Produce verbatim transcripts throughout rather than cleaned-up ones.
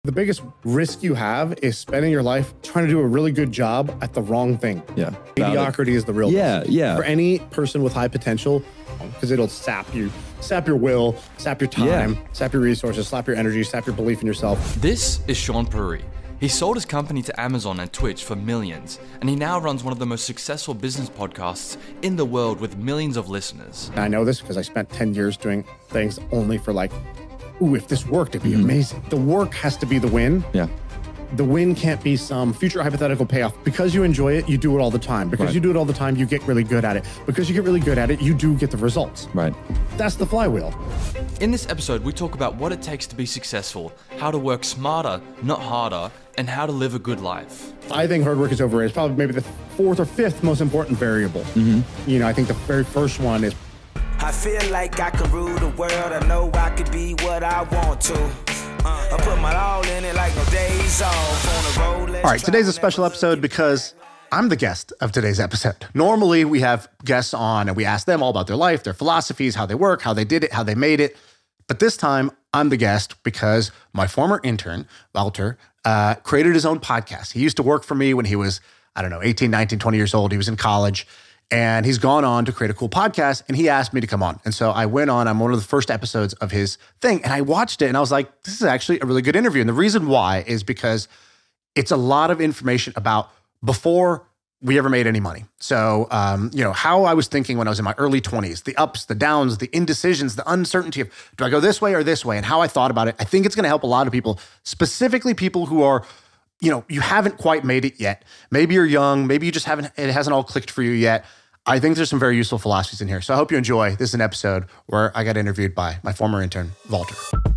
The biggest risk you have is spending your life trying to do a really good job at the wrong thing. Yeah. Mediocrity is the real Yeah, risk. yeah. For any person with high potential, because it'll sap you, sap your will, sap your time, Yeah. sap your resources, sap your energy, sap your belief in yourself. This is Sean Puri. He sold his company to Amazon and Twitch for millions, and he now runs one of the most successful business podcasts in the world with millions of listeners. And I know this because I spent ten years doing things only for like, ooh, if this worked, it'd be Mm-hmm. amazing. The work has to be the win. Yeah. The win can't be some future hypothetical payoff. Because you enjoy it, you do it all the time. Because Right. you do it all the time, you get really good at it. Because you get really good at it, you do get the results. Right. That's the flywheel. In this episode, we talk about what it takes to be successful, how to work smarter, not harder, and how to live a good life. I think hard work is overrated. It's probably maybe the fourth or fifth most important variable. Mm-hmm. You know, I think the very first one is I feel like I could rule the world. I know I could be what I want to. Uh, I put my all in it like no days off on a roll. all right. Today's a special episode because I'm the guest of today's episode. Normally, we have guests on and we ask them all about their life, their philosophies, how they work, how they did it, how they made it. But this time, I'm the guest because my former intern, Walter, uh, created his own podcast. He used to work for me when he was, I don't know, eighteen, nineteen, twenty years old. He was in college. And he's gone on to create a cool podcast, and he asked me to come on. And so I went on. I'm one of the first episodes of his thing, and I watched it, and I was like, this is actually a really good interview. And the reason why is because it's a lot of information about before we ever made any money. So, um, you know, how I was thinking when I was in my early twenties, the ups, the downs, the indecisions, the uncertainty of, do I go this way or this way, and how I thought about it. I think it's going to help a lot of people, specifically people who are, you know, you haven't quite made it yet. Maybe you're young. Maybe you just haven't, it hasn't all clicked for you yet. I think there's some very useful philosophies in here. So I hope you enjoy. This is an episode where I got interviewed by my former intern, Walter.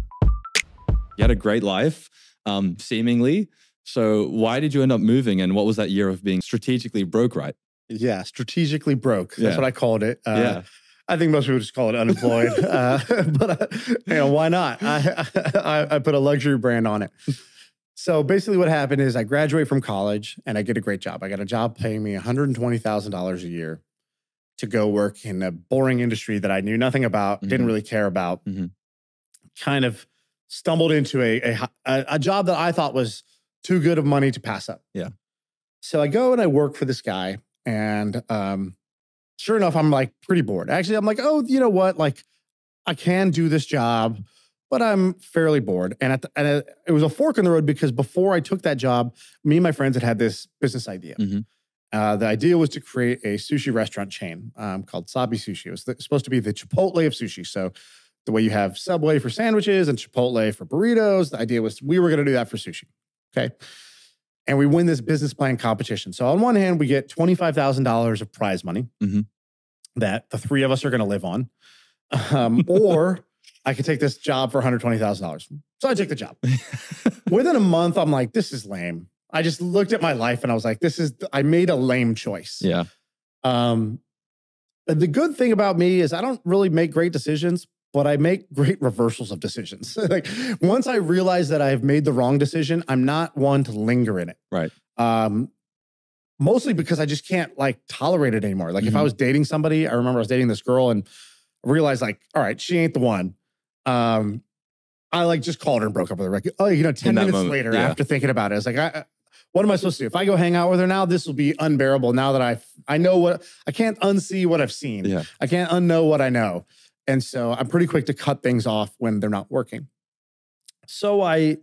You had a great life, um, seemingly. So why did you end up moving? And what was that year of being strategically broke, right? Yeah, strategically broke. That's Yeah. what I called it. Uh, Yeah. I think most people just call it unemployed. uh, but, uh, you know, why not? I, I, I put a luxury brand on it. So basically what happened is I graduate from college and I get a great job. I got a job paying me one hundred twenty thousand dollars a year to go work in a boring industry that I knew nothing about, Mhm. didn't really care about. Mhm. Kind of stumbled into a, a, a, a job that I thought was too good of money to pass up. Yeah. So I go and I work for this guy, and um, sure enough, I'm like pretty bored. Actually, I'm like, oh, you know what? Like, I can do this job, but I'm fairly bored. And, at the, and it, it was a fork in the road because before I took that job, me and my friends had had this business idea. Mhm. Uh, the idea was to create a sushi restaurant chain um, called Sabi Sushi. It was the, supposed to be the Chipotle of sushi. So the way you have Subway for sandwiches and Chipotle for burritos, the idea was we were going to do that for sushi. Okay. And we win this business plan competition. So on one hand, we get twenty-five thousand dollars of prize money Mhm. that the three of us are going to live on. Um, or I could take this job for one hundred twenty thousand dollars. So I took the job. Within a month, I'm like, this is lame. I just looked at my life and I was like, this is, I made a lame choice. Yeah. Um, but the good thing about me is I don't really make great decisions, but I make great reversals of decisions. Like once I realize that I've made the wrong decision, I'm not one to linger in it. Right. Um, mostly because I just can't like tolerate it anymore. Like if I Mhm. was dating somebody, I remember I was dating this girl and I realized like, all right, she ain't the one. Um, I like just called her and broke up with her. Like, oh, you know, ten In that minutes moment, later yeah. after thinking about it, I was like, I, I- what am I supposed to do? If I go hang out with her now, this will be unbearable now that I I know what, I can't unsee what I've seen. Yeah. I can't unknow what I know. And so I'm pretty quick to cut things off when they're not working. So I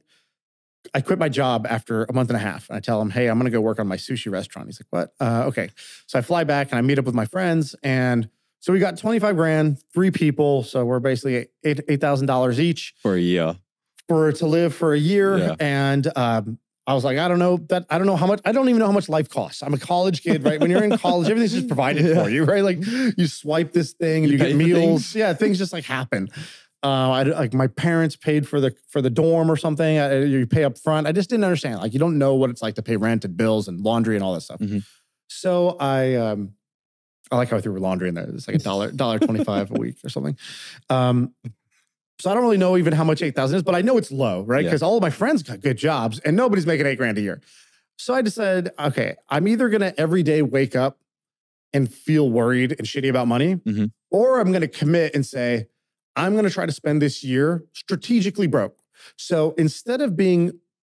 I quit my job after a month and a half. And I tell him, hey, I'm going to go work on my sushi restaurant. He's like, what? Uh, okay. So I fly back and I meet up with my friends. And so we got twenty-five grand, three people. So we're basically eight eight thousand dollars each For a year. for to live for a year. Yeah. And um, I was like, I don't know that. I don't know how much. I don't even know how much life costs. I'm a college kid, right? When you're in college, everything's just provided Yeah. for you, right? Like you swipe this thing and You you, pay get for meals. things. Yeah, things just like happen. Uh, I, like my parents paid for the for the dorm or something. I, you pay up front. I just didn't understand. Like you don't know what it's like to pay rent and bills and laundry and all that stuff. Mhm. So I um, I like how I threw laundry in there. It's like a dollar dollar twenty five a week or something. Um, so I don't really know even how much eight thousand is, but I know it's low, right? Yeah. Because all of my friends got good jobs and nobody's making eight grand a year. So I decided, okay, I'm either gonna every day wake up and feel worried and shitty about money, Mhm. or I'm gonna commit and say, I'm going to try to spend this year strategically broke. So instead of being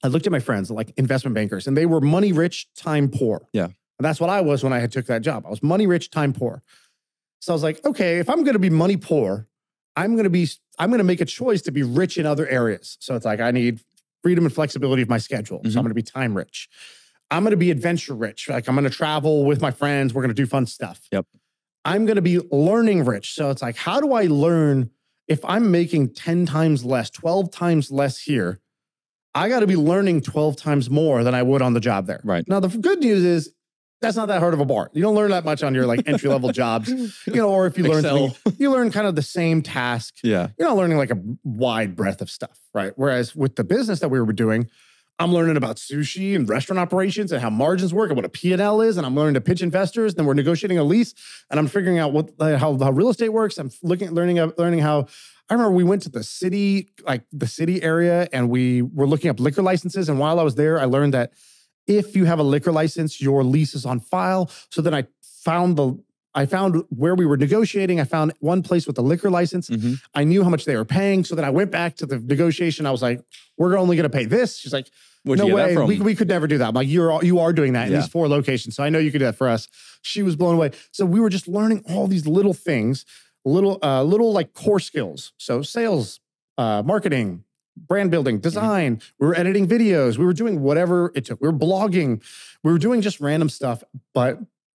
I looked at my friends, like investment bankers, and they were money rich, time poor. Yeah. And that's what I was when I had took that job. I was money rich, time poor. So I was like, okay, if I'm going to be money poor, I'm going to be, I'm going to make a choice to be rich in other areas. So it's like, I need freedom and flexibility of my schedule. Mm-hmm. So I'm going to be time rich. I'm going to be adventure rich. Like I'm going to travel with my friends. We're going to do fun stuff. Yep. I'm going to be learning rich. So it's like, how do I learn if I'm making ten times less, twelve times less here? I got to be learning twelve times more than I would on the job there. Right. Now, the good news is that's not that hard of a bar. You don't learn that much on your like entry level jobs, you know, or if you learn, something, you learn kind of the same task. Yeah. You're not learning like a wide breadth of stuff, right? Whereas with the business that we were doing, I'm learning about sushi and restaurant operations and how margins work and what a P and L is. And I'm learning to pitch investors. Then we're negotiating a lease and I'm figuring out what, uh, how, how real estate works. I'm looking at learning, uh, learning how, I remember we went to the city, like the city area, and we were looking up liquor licenses. And while I was there, I learned that if you have a liquor license, your lease is on file. So then I found the, I found where we were negotiating. I found one place with a liquor license. Mm-hmm. I knew how much they were paying. So then I went back to the negotiation. I was like, we're only going to pay this. She's like, Where'd no you get way. that from? We, we could never do that. I'm like, you're, you are doing that in Yeah. these four locations. So I know you could do that for us. She was blown away. So we were just learning all these little things, little, uh, little like core skills. So sales, uh, marketing, brand building, design. Mm-hmm. We were editing videos. We were doing whatever it took. We were blogging. We were doing just random stuff, but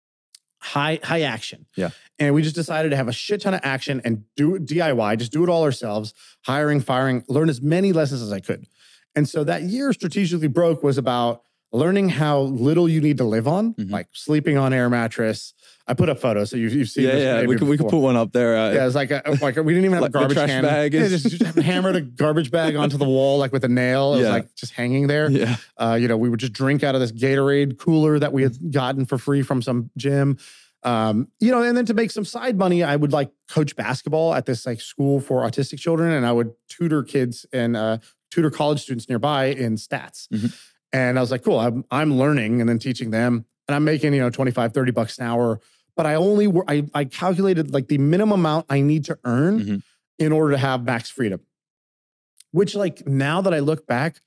high, high action. Yeah. And we just decided to have a shit ton of action and do D I Y, just do it all ourselves, hiring, firing, learn as many lessons as I could. And so that year Strategically Broke was about learning how little you need to live on, mm-hmm. like sleeping on air mattress. I put up photos, so you've, you've seen yeah, this. Yeah, we could, we could put one up there. Uh, yeah, it's like, a, like we didn't even have like a garbage trash can. bag is... Yeah, just, just hammered a garbage bag onto the wall, like with a nail. It yeah. was like just hanging there. Yeah. Uh, you know, we would just drink out of this Gatorade cooler that we had gotten for free from some gym. Um, you know, and then to make some side money, I would like coach basketball at this like school for autistic children, and I would tutor kids and uh, tutor college students nearby in stats. Mm-hmm. And I was like, cool, I'm, I'm learning and then teaching them, and I'm making, you know, twenty-five, thirty bucks an hour. But I only, were, I, I calculated like the minimum amount I need to earn mm-hmm. in order to have max freedom, which like now that I look back,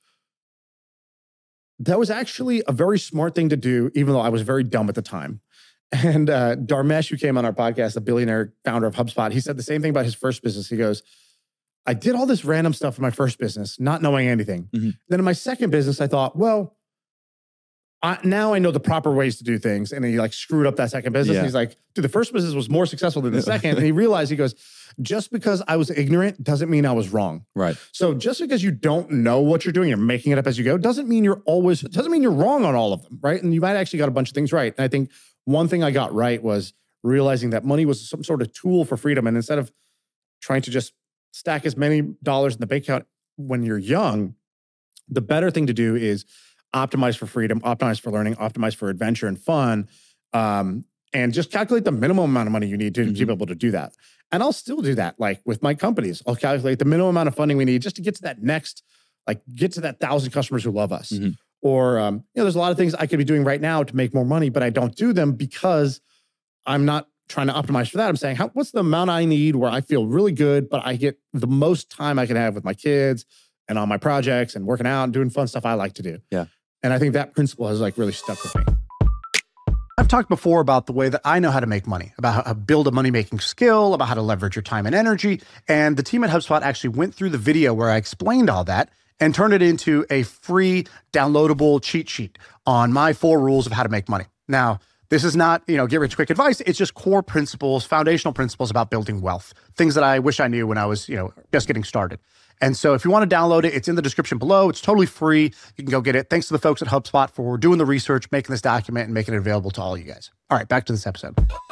that was actually a very smart thing to do, even though I was very dumb at the time. And uh, Dharmesh, who came on our podcast, the billionaire founder of HubSpot, he said the same thing about his first business. He goes, I did all this random stuff in my first business, not knowing anything. Mm-hmm. Then in my second business, I thought, well, I, now I know the proper ways to do things. And he like screwed up that second business. Yeah. And he's like, dude, the first business was more successful than the second. And he realized, he goes, just because I was ignorant doesn't mean I was wrong. Right. So just because you don't know what you're doing, you're making it up as you go, doesn't mean you're always, doesn't mean you're wrong on all of them, right? And you might actually got a bunch of things right. And I think one thing I got right was realizing that money was some sort of tool for freedom. And instead of trying to just stack as many dollars in the bank account when you're young, the better thing to do is optimize for freedom, optimize for learning, optimize for adventure and fun, um, and just calculate the minimum amount of money you need to, mm-hmm. to be able to do that. And I'll still do that, like with my companies. I'll calculate the minimum amount of funding we need just to get to that next, like get to that thousand customers who love us. Mm-hmm. Or, um, you know, there's a lot of things I could be doing right now to make more money, but I don't do them because I'm not trying to optimize for that. I'm saying, how, what's the amount I need where I feel really good, but I get the most time I can have with my kids and on my projects and working out and doing fun stuff I like to do. Yeah. And I think that principle has like really stuck with me. I've talked before about the way that I know how to make money, about how to build a money-making skill, about how to leverage your time and energy. And the team at HubSpot actually went through the video where I explained all that and turned it into a free downloadable cheat sheet on my four rules of how to make money. Now, this is not, you know, get rich quick advice. It's just core principles, foundational principles about building wealth, things that I wish I knew when I was, you know, just getting started. And so if you want to download it, it's in the description below. It's totally free. You can go get it. Thanks to the folks at HubSpot for doing the research, making this document, and making it available to all you guys. All right, back to this episode.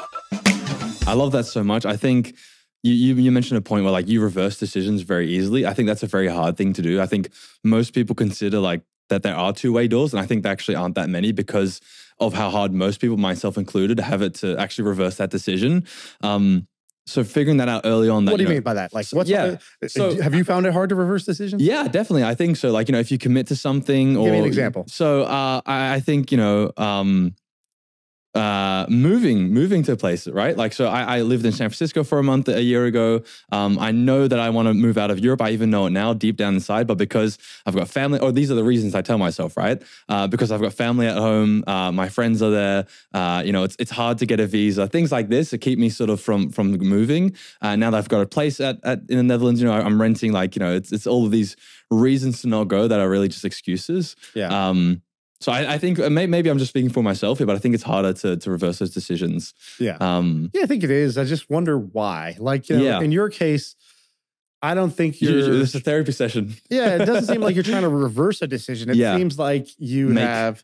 I love that so much. I think you, you you mentioned a point where like you reverse decisions very easily. I think that's a very hard thing to do. I think most people consider like that there are two-way doors, and I think there actually aren't that many because of how hard most people, myself included, have it to actually reverse that decision. Um, So figuring that out early on. That, what do you, you know, mean by that? Like, what's yeah. the, so, have you found it hard to reverse decisions? Yeah, definitely. I think so. Like, you know, if you commit to something, or give me an example. So uh, I, I think, you know, um, uh, moving, moving to a place, right? Like, so I, I lived in San Francisco for a month a year ago. Um, I know that I want to move out of Europe. I even know it now deep down inside, but because I've got family, or these are the reasons I tell myself, right? Uh, because I've got family at home, uh, my friends are there. Uh, you know, it's it's hard to get a visa. Things like this to keep me sort of from from moving. Uh, now that I've got a place at, at in the Netherlands, you know, I'm renting. Like, you know, it's it's all of these reasons to not go that are really just excuses. Yeah. Um, So I, I think may, maybe I'm just speaking for myself here, but I think it's harder to to reverse those decisions. Yeah. Um, Yeah, I think it is. I just wonder why. Like, you know, Yeah. in your case, I don't think you- you're. it's a therapy session. Yeah, it doesn't seem like you're trying to reverse a decision. It Yeah. seems like you Make- have.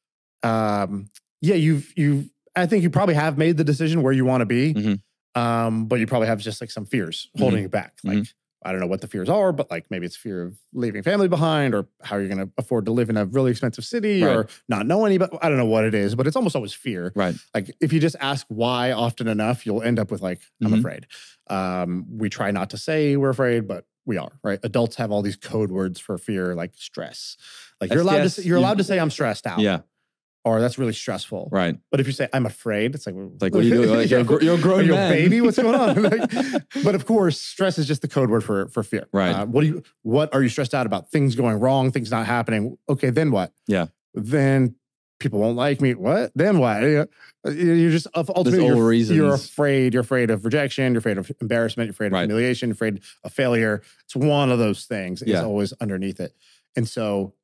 Um. Yeah, you've you. I think you probably have made the decision where you want to be. Mhm. Um, but you probably have just like some fears holding you back. Like, Mhm. I don't know what the fears are, but like maybe it's fear of leaving family behind, or how you're going to afford to live in a really expensive city, Right. or not know anybody. I don't know what it is, but it's almost always fear. Right. Like if you just ask why often enough, you'll end up with like, I'm Mhm. afraid. Um, we try not to say we're afraid, but we are, right? Adults have all these code words for fear, like stress. Like you're That's- allowed yes, to say, you're you- allowed to say I'm stressed out. Yeah. Or that's really stressful. Right. But if you say I'm afraid, it's like, Like, what are you doing? Like, you're, a gr- you're a grown are you man. a baby? What's going on? Like, but of course, stress is just the code word for for fear. Right. Uh, what do you? What are you stressed out about? Things going wrong, things not happening. Okay, then what? Yeah. Then people won't like me. What? Then what? You- You're just ultimately all you're, reasons. you're afraid. You're afraid of rejection. You're afraid of embarrassment. You're afraid of Right. humiliation. You're afraid of failure. It's one of those things. Is Yeah. always underneath it. And so,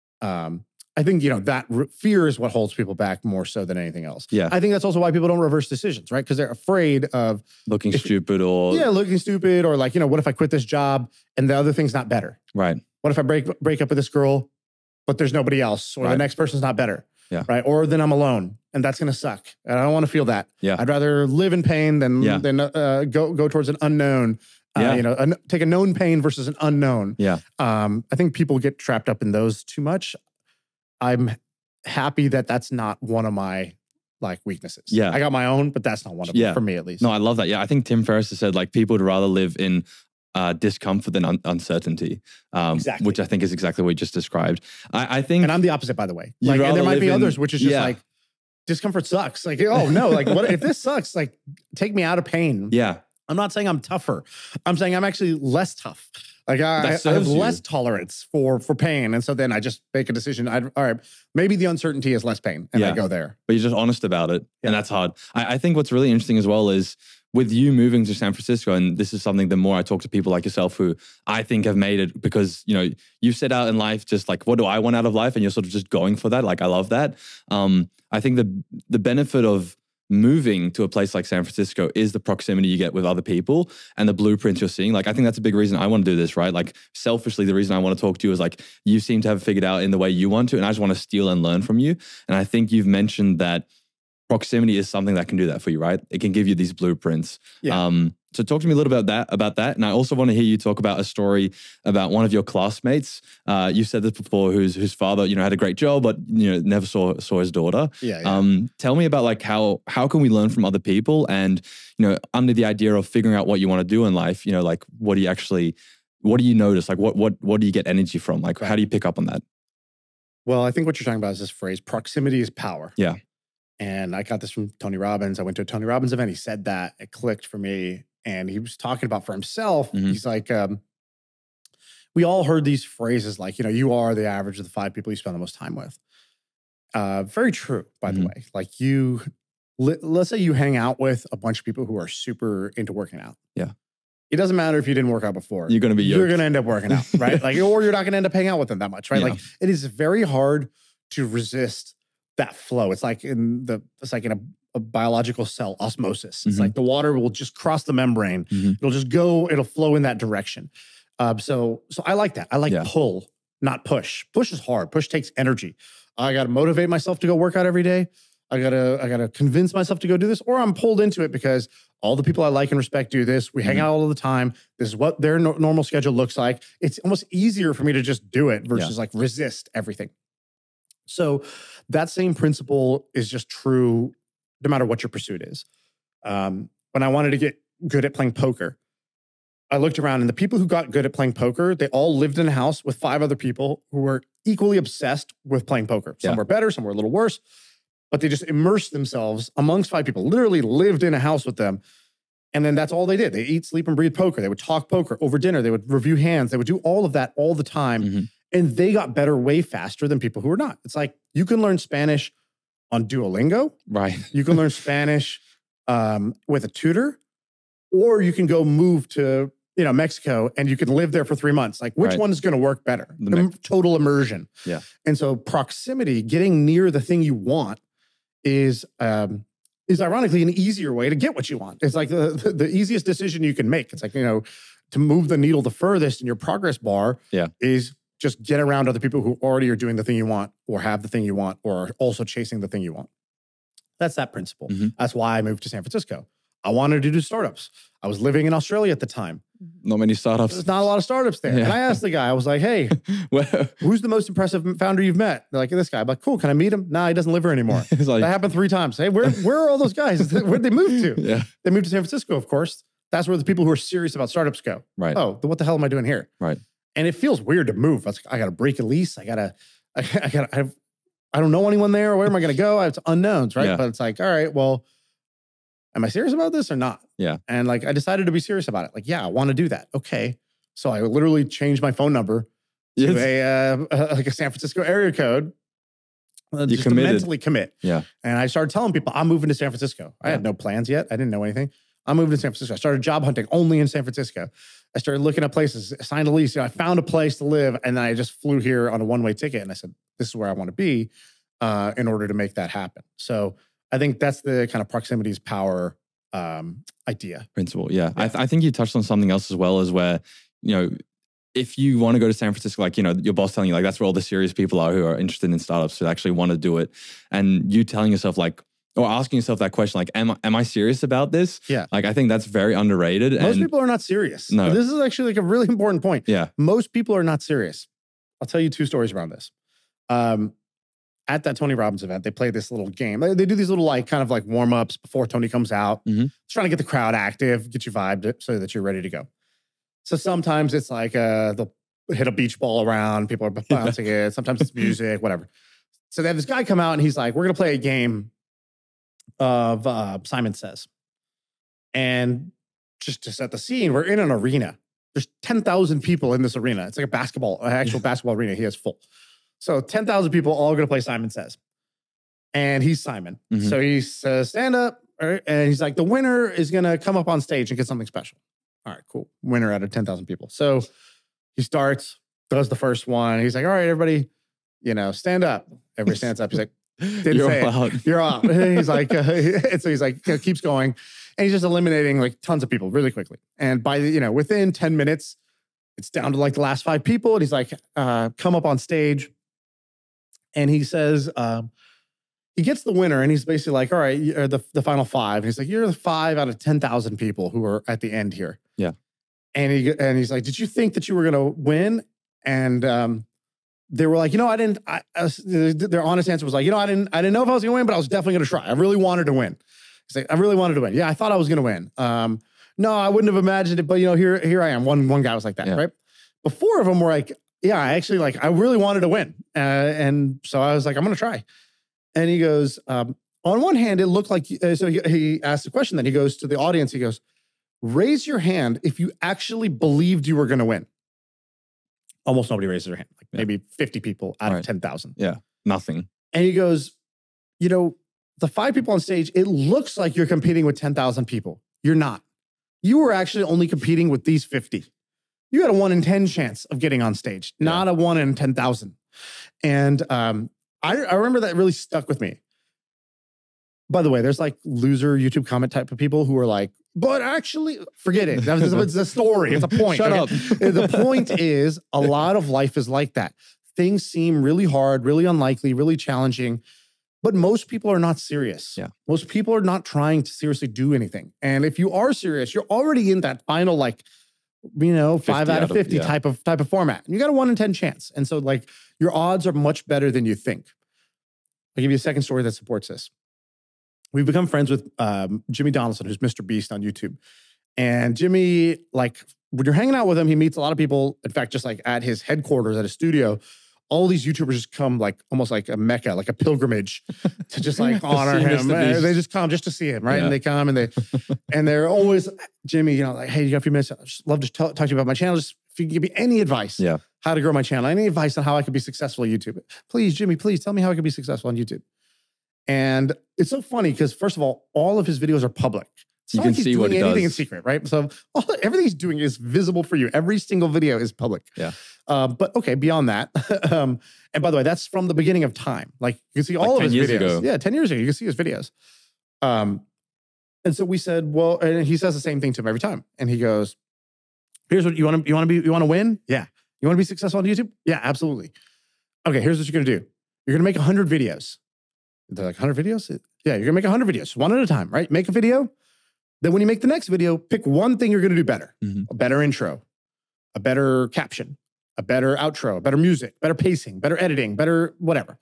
um, I think you know that re- fear is what holds people back more so than anything else. Yeah. I think that's also why people don't reverse decisions, right? Because they're afraid of Looking If- stupid or yeah, looking stupid, or like, you know, what if I quit this job and the other thing's not better? right. What if I break break up with this girl, but there's nobody else, or the Right. next person's not better? Yeah. Right. Or then I'm alone, and that's gonna suck. And I don't want to feel that. Yeah. I'd rather live in pain than Yeah. than uh, go go towards an unknown. Uh, Yeah. You know, an, take a known pain versus an unknown. Yeah. Um, I think people get trapped up in those too much. I'm happy that that's not one of my like weaknesses. Yeah. I got my own, but that's not one of them Yeah. for me at least. No, I love that. Yeah, I think Tim Ferriss has said like people would rather live in uh, discomfort than un- uncertainty, um, Exactly. which I think is exactly what you just described. I, I think And I'm the opposite, by the way. You'd Like, and there rather might be live in- others, which is just yeah. like discomfort sucks. Like, oh no, like what if this sucks? Like, take me out of pain. yeah, I'm not saying I'm tougher. I'm saying I'm actually less tough. Like I, That I have serves you. less tolerance for for pain, and so then I just make a decision. I all right, maybe the uncertainty is less pain, and I Yeah. go there. but you're just honest about it, Yeah. and that's hard. I, I think what's really interesting as well is with you moving to San Francisco, and this is something the more I talk to people like yourself who I think have made it because, you know, you've set out in life just like, what do I want out of life? And you're sort of just going for that. Like, I love that. Um, I think the the benefit of moving to a place like San Francisco is the proximity you get with other people and the blueprints you're seeing. Like, I think that's a big reason I want to do this, right? Like, selfishly, the reason I want to talk to you is like, you seem to have figured out in the way you want to, and I just want to steal and learn from you. And I think you've mentioned that proximity is something that can do that for you, right? It can give you these blueprints. Yeah. Um, so talk to me a little about that, about that. And I also want to hear you talk about a story about one of your classmates. Uh, you said this before, whose whose father, you know, had a great job, but you know, never saw saw his daughter. Yeah. yeah. Um, tell me about like how how can we learn from other people, and you know, under the idea of figuring out what you want to do in life, you know, like what do you actually, what do you notice? Like what what what do you get energy from? Like how do you pick up on that? Well, I think what you're talking about is this phrase: proximity is power. Yeah. And I got this from Tony Robbins. I went to a Tony Robbins event. He said that. It clicked for me. And he was talking about for himself. Mhm. He's like, um, we all heard these phrases like, you know, you are the average of the five people you spend the most time with. Uh, very true, by Mhm. the way. Like you, let, let's say you hang out with a bunch of people who are super into working out. Yeah. It doesn't matter if you didn't work out before. You're going to be You're yoked. going to end up working out, right? Like, or you're not going to end up hanging out with them that much, right? Yeah. Like, it is very hard to resist that flow. It's like in the, it's like in a, a biological cell osmosis. It's Mhm. like the water will just cross the membrane. Mhm. It'll just go, it'll flow in that direction. Um, so, so I like that. I like Yeah. pull, not push. Push is hard. Push takes energy. I got to motivate myself to go work out every day. I gotta, I gotta convince myself to go do this, or I'm pulled into it because all the people I like and respect do this. We hang Mhm. out all the time. This is what their no- normal schedule looks like. It's almost easier for me to just do it versus like resist everything. So that same principle is just true no matter what your pursuit is. Um, when I wanted to get good at playing poker, I looked around and the people who got good at playing poker, they all lived in a house with five other people who were equally obsessed with playing poker. Some Yeah. were better, some were a little worse. but they just immersed themselves amongst five people, literally lived in a house with them. And then that's all they did. They eat, sleep, and breathe poker. They would talk poker over dinner. They would review hands. They would do all of that all the time. Mm-hmm. And they got better way faster than people who are not. It's like you can learn Spanish on Duolingo. Right. You can learn Spanish um, with a tutor, or you can go move to you know Mexico and you can live there for three months. Like which Right. one is going to work better? The The Mex- total immersion. Yeah. And so proximity, getting near the thing you want, is um, is ironically an easier way to get what you want. It's like the, the the easiest decision you can make. It's like you know to move the needle the furthest in your progress bar. Yeah. Is just get around other people who already are doing the thing you want, or have the thing you want, or are also chasing the thing you want. That's that principle. Mm-hmm. That's why I moved to San Francisco. I wanted to do startups. I was living in Australia at the time. Not many startups. There's not a lot of startups there. Yeah. And I asked the guy, I was like, hey, Well, who's the most impressive founder you've met? They're like, this guy. I'm like, cool, can I meet him? Nah, he doesn't live here anymore. it's like, That happened three times. Hey, where, where are all those guys? Where'd they move to? yeah. They moved to San Francisco, of course. That's where the people who are serious about startups go. Right. Oh, then what the hell am I doing here? Right. And it feels weird to move. I, was like, I got to break a lease. I got to, I, I got to, I, have, I don't know anyone there. Where am I going to go? It's unknowns, right? Yeah. But it's like, all right, well, am I serious about this or not? Yeah. And like, I decided to be serious about it. Like, yeah, I want to do that. Okay. So I literally changed my phone number to Yes. a, uh, uh, like a San Francisco area code. Uh, You just to committed. mentally commit. Yeah. And I started telling people, I'm moving to San Francisco. I Yeah. had no plans yet. I didn't know anything. I'm moving to San Francisco. I started job hunting only in San Francisco. I started looking at places, signed a lease. You know, I found a place to live, and then I just flew here on a one-way ticket. And I said, this is where I want to be uh, in order to make that happen. So I think that's the kind of proximity's power um, idea. Principle. Yeah. I, th- I think you touched on something else as well, as where, you know, if you want to go to San Francisco, like, you know, your boss telling you like, that's where all the serious people are who are interested in startups, who actually want to do it. And you telling yourself like, or asking yourself that question, like, am, I- am I serious about this? Yeah. Like, I think that's very underrated. Most and people are not serious. No. This is actually like a really important point. yeah. Most people are not serious. I'll tell you two stories around this. Um, at that Tony Robbins event, they play this little game. They, they do these little like kind of like warm-ups before Tony comes out. Mhm. Trying to get the crowd active, get you vibed so that you're ready to go. So sometimes it's like uh, they'll hit a beach ball around, people are bouncing it. Sometimes it's music, whatever. So they have this guy come out and he's like, we're going to play a game of uh, Simon Says. And just to set the scene, we're in an arena. There's ten thousand people in this arena. It's like a basketball, an actual basketball arena. He has full. So ten thousand people all going to play Simon Says. And he's Simon. Mhm. So he says, stand up. right? And he's like, the winner is going to come up on stage and get something special. All right, cool. Winner out of ten thousand people. So he starts, does the first one. He's like, all right, everybody, you know, stand up. Everybody stands up. He's like, didn't You're say it. allowed. You're out. He's like, uh, and so he's like, you know, keeps going. And he's just eliminating like tons of people really quickly. And by the, you know, within ten minutes, it's down to like the last five people. And he's like, uh, come up on stage. And he says, um, he gets the winner and he's basically like, all right, you're the, the final five. And he's like, you're the five out of ten thousand people who are at the end here. Yeah. And he, and he's like, did you think that you were going to win? And, um, they were like, you know, I didn't, I, I, their honest answer was like, you know, I didn't, I didn't know if I was going to win, but I was definitely going to try. I really wanted to win. He's like, I really wanted to win. Yeah, I thought I was going to win. Um, no, I wouldn't have imagined it, but you know, here, here I am. One, one guy was like that, Yeah. right? But four of them were like, yeah, I actually like, I really wanted to win. Uh, and so I was like, I'm going to try. And he goes, um, on one hand, it looked like, uh, so he, he asked the question, then he goes to the audience, he goes, raise your hand if you actually believed you were going to win. Almost nobody raises their hand, like Yeah. maybe fifty people out Right. of ten thousand. Nothing. And he goes, you know, the five people on stage, it looks like you're competing with ten thousand people. You're not. You were actually only competing with these fifty. You had a one in ten chance of getting on stage, Yeah. not a one in ten thousand. And um, I, I remember that really stuck with me. By the way, there's like loser YouTube comment type of people who are like, but actually, forget it. That was, it's a story. It's a point. Shut okay? up. The point is, a lot of life is like that. Things seem really hard, really unlikely, really challenging, but most people are not serious. Yeah. Most people are not trying to seriously do anything. And if you are serious, you're already in that final, like, you know, five fifty out of out of- fifty yeah. type of type of format. And you got a one in ten chance. And so, like, your odds are much better than you think. I'll give you a second story that supports this. We've become friends with um, Jimmy Donaldson, who's Mister Beast on YouTube. And Jimmy, like, when you're hanging out with him, he meets a lot of people. In fact, just like at his headquarters, at his studio, all these YouTubers just come like almost like a Mecca, like a pilgrimage to just like honor see him. Mister Beast. They just come just to see him, right? Yeah. And they come and they and they're always, Jimmy, you know, like, hey, you got a few minutes? I'd just love to talk, talk to you about my channel. Just if you can give me any advice, Yeah. how to grow my channel, any advice on how I could be successful on YouTube. Please, Jimmy, please tell me how I could be successful on YouTube. And it's so funny because first of all, all of his videos are public. It's You not can like he's see what doing he anything in does. secret, right? So all, everything he's doing is visible for you. Every single video is public. Yeah. Um, but okay, beyond that, um, and by the way, that's from the beginning of time. Like you can see all Like of his ten years videos. ago. Yeah, ten years ago, you can see his videos. Um, and so we said, well, and he says the same thing to him every time. And he goes, "Here's what you want to you want to be you want to win? Yeah. You want to be successful on YouTube? Yeah, absolutely. Okay, here's what you're gonna do. You're gonna make one hundred videos. They're like, one hundred videos? Yeah, you're gonna make one hundred videos, one at a time, right? Make a video. Then when you make the next video, pick one thing you're gonna do better. Mhm. A better intro, a better caption, a better outro, better music, better pacing, better editing, better whatever.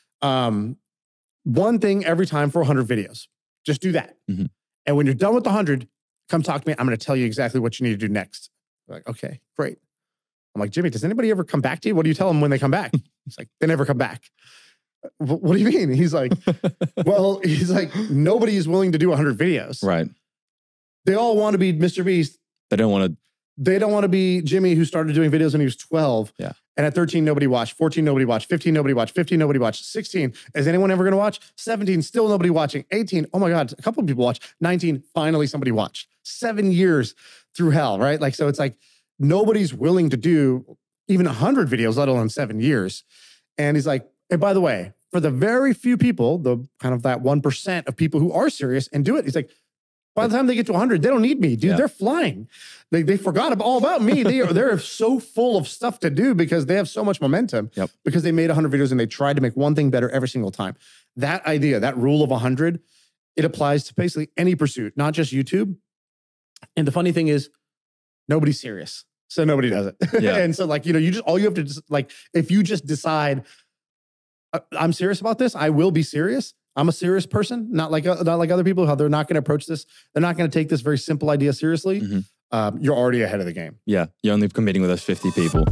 Um, one thing every time for one hundred videos. Just do that. Mhm. And when you're done with the one hundred, come talk to me. I'm gonna tell you exactly what you need to do next." They're like, okay, great. I'm like, Jimmy, does anybody ever come back to you? What do you tell them when they come back? He's like, they never come back. "Wh- What do you mean? He's like, well, he's like, nobody is willing to do one hundred videos. Right. They all want to be Mister Beast. They don't want to. They don't want to be Jimmy, who started doing videos when he was twelve. Yeah. And at thirteen, nobody watched. fourteen, nobody watched. fifteen, nobody watched. fifteen, nobody watched. sixteen, is anyone ever going to watch? seventeen, still nobody watching. eighteen, oh my God, a couple of people watched. nineteen, finally somebody watched. Seven years through hell, right? Like, so it's like nobody's willing to do even one hundred videos, let alone seven years. And he's like, and by the way, for the very few people, the kind of that one percent of people who are serious and do it, he's like, by the time they get to one hundred, they don't need me, dude. Yeah. They're flying. They, they forgot about, all about me. They are, they're so full of stuff to do because they have so much momentum Yep. because they made one hundred videos and they tried to make one thing better every single time. That idea, that rule of one hundred, it applies to basically any pursuit, not just YouTube. And the funny thing is, nobody's serious. So nobody does it. Yeah. And so like, you know, you just, all you have to, just, like, if you just decide, "Uh, I'm serious about this, I will be serious. I'm a serious person, not like uh, not like other people, how they're not going to approach this. They're not going to take this very simple idea seriously. Mhm. Um, you're already ahead of the game." Yeah. You're only competing with those fifty people.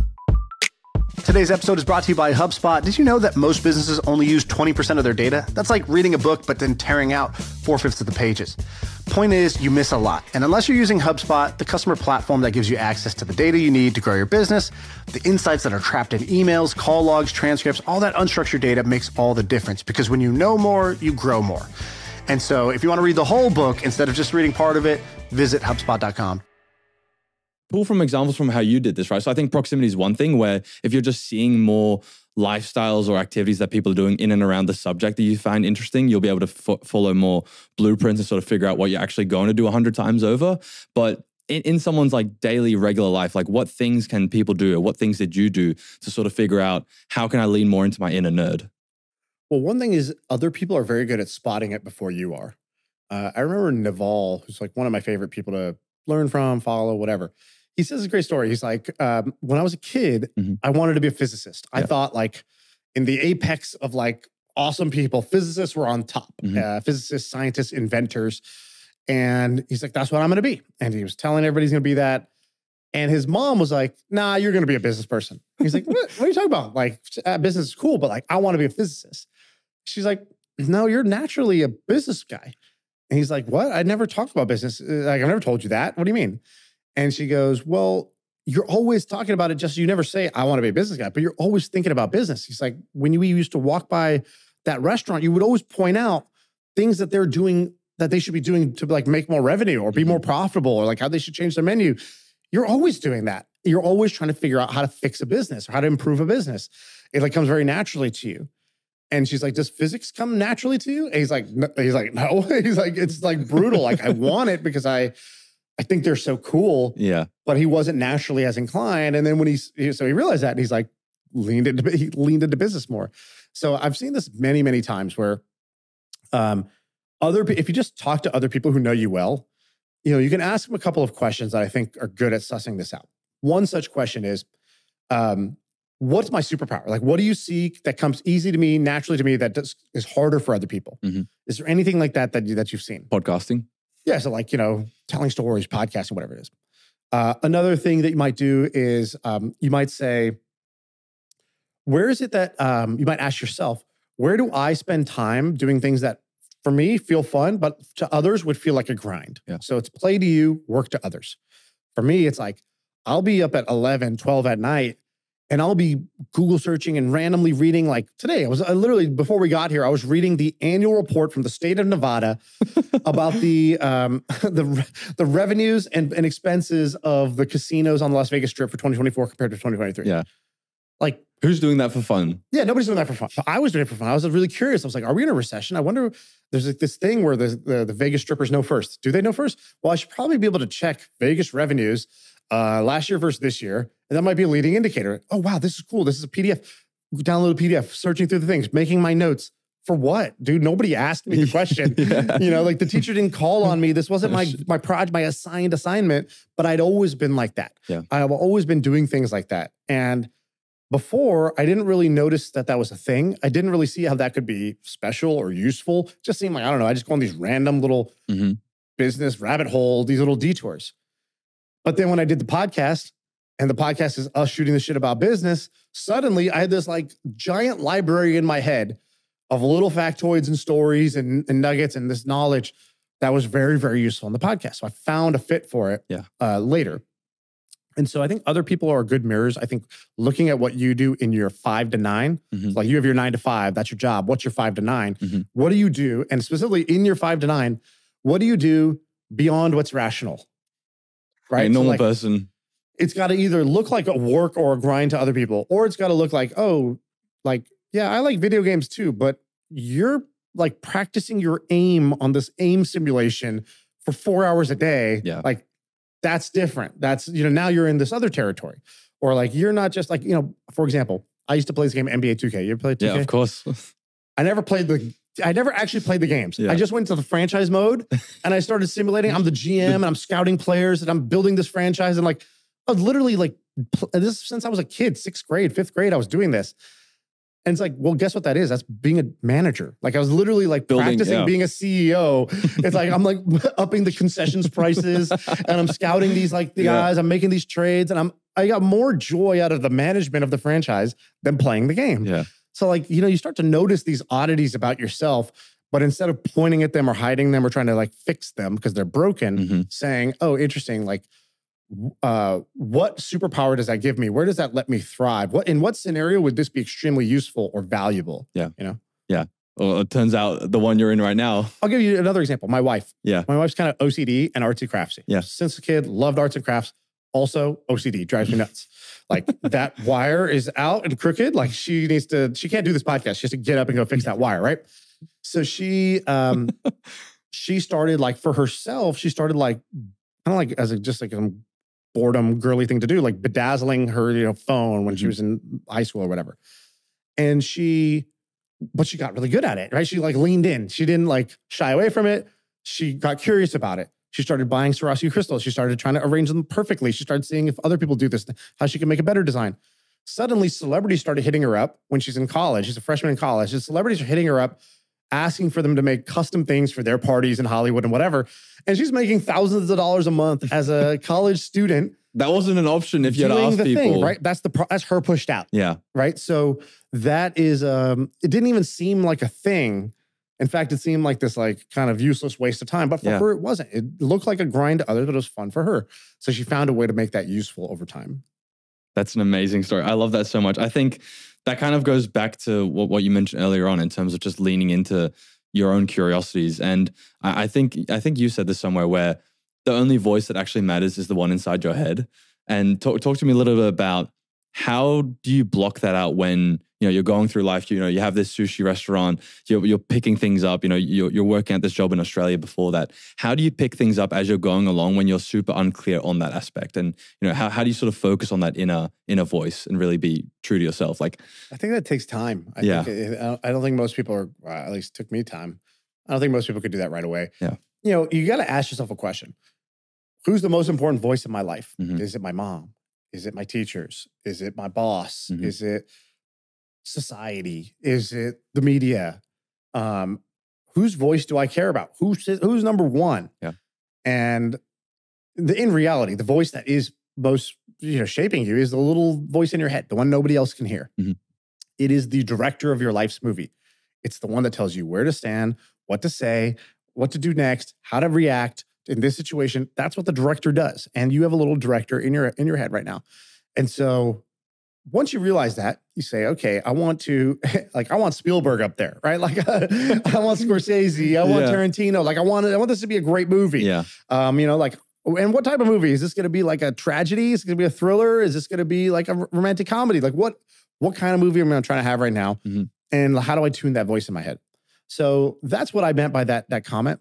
Today's episode is brought to you by HubSpot. Did you know that most businesses only use twenty percent of their data? That's like reading a book, but then tearing out four-fifths of the pages. Point is, you miss a lot. And unless you're using HubSpot, the customer platform that gives you access to the data you need to grow your business, the insights that are trapped in emails, call logs, transcripts, all that unstructured data makes all the difference, because when you know more, you grow more. And so if you want to read the whole book instead of just reading part of it, visit HubSpot dot com. Pull from examples from how you did this, right? So I think proximity is one thing where if you're just seeing more lifestyles or activities that people are doing in and around the subject that you find interesting, you'll be able to fo- follow more blueprints and sort of figure out what you're actually going to do a hundred times over. But in, in someone's like daily, regular life, like what things can people do, or what things did you do to sort of figure out how can I lean more into my inner nerd? Well, one thing is other people are very good at spotting it before you are. Uh, I remember Naval, who's like one of my favorite people to learn from, follow, whatever. He says a great story. He's like, um, when I was a kid, Mhm. I wanted to be a physicist. I Yeah. thought like in the apex of like awesome people, physicists were on top. Mhm. Uh, physicists, scientists, inventors. And he's like, that's what I'm going to be. And he was telling everybody he's going to be that. And his mom was like, nah, you're going to be a business person. He's like, what, what are you talking about? Like, uh, business is cool, but like, I want to be a physicist. She's like, no, you're naturally a business guy. And he's like, what? I never talked about business. Uh, Like, I've never told you that. What do you mean? And she goes, well, you're always talking about it. Just you never say, I want to be a business guy, but you're always thinking about business. He's like, when we used to walk by that restaurant, you would always point out things that they're doing that they should be doing to like make more revenue or be more profitable, or like how they should change their menu. You're always doing that. You're always trying to figure out how to fix a business or how to improve a business. It like comes very naturally to you. And she's like, does physics come naturally to you? And he's like, no. He's like, no. He's like, it's like brutal. Like I want it because I, I think they're so cool. Yeah. But he wasn't naturally as inclined. And then when he's, he, so he realized that and he's like, leaned into, he leaned into business more. So I've seen this many, many times where um, other, pe- if you just talk to other people who know you well, you know, you can ask them a couple of questions that I think are good at sussing this out. One such question is, um, what's my superpower? Like, what do you see that comes easy to me, naturally to me, that does, is harder for other people? Mhm. Is there anything like that that, you, that you've seen? Podcasting. Yeah, so like, you know, telling stories, podcasting, whatever it is. Uh, another thing that you might do is um, you might say, where is it that um, you might ask yourself, where do I spend time doing things that for me feel fun, but to others would feel like a grind? Yeah. So it's play to you, work to others. For me, it's like, I'll be up at eleven, twelve at night, and I'll be Google searching and randomly reading. Like today, I was I literally, before we got here, I was reading the annual report from the state of Nevada about the um, the the revenues and, and expenses of the casinos on the Las Vegas Strip for twenty twenty-four compared to twenty twenty-three. Yeah. Like, who's doing that for fun? yeah, nobody's doing that for fun. But I was doing it for fun. I was really curious. I was like, are we in a recession? I wonder, there's like this thing where the, the, the Vegas strippers know first. Do they know first? Well, I should probably be able to check Vegas revenues uh, last year versus this year. And that might be a leading indicator. Oh, wow, this is cool. This is a P D F. Download a P D F, searching through the things, making my notes. For what? Dude, nobody asked me the question. Yeah. You know, like the teacher didn't call on me. This wasn't my my project, my assigned assignment, but I'd always been like that. Yeah. I've always been doing things like that. And before, I didn't really notice that that was a thing. I didn't really see how that could be special or useful. It just seemed like, I don't know, I just go on these random little Mhm. business rabbit hole, these little detours. But then when I did the podcast, and the podcast is us shooting the shit about business, suddenly I had this like giant library in my head of little factoids and stories and, and nuggets and this knowledge that was very, very useful in the podcast. So I found a fit for it Yeah. uh, later. And so I think other people are good mirrors. I think looking at what you do in your five to nine, Mhm. like you have your nine to five, that's your job. What's your five to nine? Mhm. What do you do? And specifically in your five to nine, what do you do beyond what's rational? Right? A So, normal like, person. it's got to either look like a work or a grind to other people, or it's got to look like, oh, like, yeah, I like video games too, but you're like practicing your aim on this aim simulation for four hours a day. Yeah. Like, that's different. That's, you know, now you're in this other territory. Or like, you're not just like, you know, for example, I used to play this game N B A two K. You ever played two K? Yeah, of course. I never played the, I never actually played the games. Yeah. I just went to the franchise mode and I started simulating. I'm the G M and I'm scouting players and I'm building this franchise. And like, I was literally like, pl- this since I was a kid, sixth grade, fifth grade, I was doing this. And it's like, well, guess what that is? That's being a manager. Like I was literally like Building, practicing yeah. being a C E O. It's like, I'm like upping the concessions prices and I'm scouting these like the Yeah. guys, I'm making these trades and I'm, I got more joy out of the management of the franchise than playing the game. Yeah. So like, you know, you start to notice these oddities about yourself, but instead of pointing at them or hiding them or trying to like fix them because they're broken, Mhm. saying, oh, interesting, like, uh, what superpower does that give me? Where does that let me thrive? What in what scenario would this be extremely useful or valuable? Yeah. You know? Well, it turns out the one you're in right now. I'll give you another example. My wife. Yeah. My wife's kind of O C D and artsy craftsy. Yeah. Since a kid, loved arts and crafts. Also O C D, drives me nuts. Like that wire is out and crooked. Like she needs to, she can't do this podcast. She has to get up and go fix that wire, right? So she um she started like for herself, she started like kind of like as a just like a boredom girly thing to do, like bedazzling her, you know, phone when she Mhm. was in high school or whatever. And she, but she got really good at it, right? She like leaned in. She didn't like shy away from it. She got curious about it. She started buying Swarovski crystals. She started trying to arrange them perfectly. She started seeing if other people do this, how she can make a better design. Suddenly, celebrities started hitting her up when she's in college. She's a freshman in college. The celebrities are hitting her up, asking for them to make custom things for their parties in Hollywood and whatever. And she's making thousands of dollars a month as a college student. That wasn't an option if you had doing asked the people. thing, right? That's the pro- that's her pushed out, Yeah. right? So that is um, it didn't even seem like a thing. In fact, it seemed like this like kind of useless waste of time. But for Yeah. her, it wasn't. It looked like a grind to others, but it was fun for her. So she found a way to make that useful over time. That's an amazing story. I love that so much. I think that kind of goes back to what, what you mentioned earlier on in terms of just leaning into your own curiosities. And I, I think I think you said this somewhere where the only voice that actually matters is the one inside your head. And talk talk to me a little bit about how do you block that out when you know you're going through life. You know, you have this sushi restaurant. You're you're picking things up. You know, you're you're working at this job in Australia before that. How do you pick things up as you're going along when you're super unclear on that aspect? And you know, how how do you sort of focus on that inner inner voice and really be true to yourself? Like, I think that takes time. I Yeah. think it, I don't- I don't think most people are, uh, at least took me time. I don't think most people could do that right away. Yeah. You know, you got to ask yourself a question. Who's the most important voice in my life? Mhm. Is it my mom? Is it my teachers? Is it my boss? Mhm. Is it society? Is it the media? Um, whose voice do I care about? Who's who's number one? Yeah. And the, in reality, the voice that is most you know shaping you is the little voice in your head, the one nobody else can hear. Mhm. It is the director of your life's movie. It's the one that tells you where to stand, what to say, what to do next, how to react in this situation. That's what the director does. And you have a little director in your in your head right now. And so once you realize that, you say, okay, I want to, like, I want Spielberg up there, right? Like, I want Scorsese, I want Yeah. Tarantino. Like, I want, I want this to be a great movie. Yeah. Um, you know, like, and what type of movie? Is this going to be like a tragedy? Is it going to be a thriller? Is this going to be like a romantic comedy? Like, what, what kind of movie am I trying to have right now? Mhm. And how do I tune that voice in my head? So that's what I meant by that, that comment.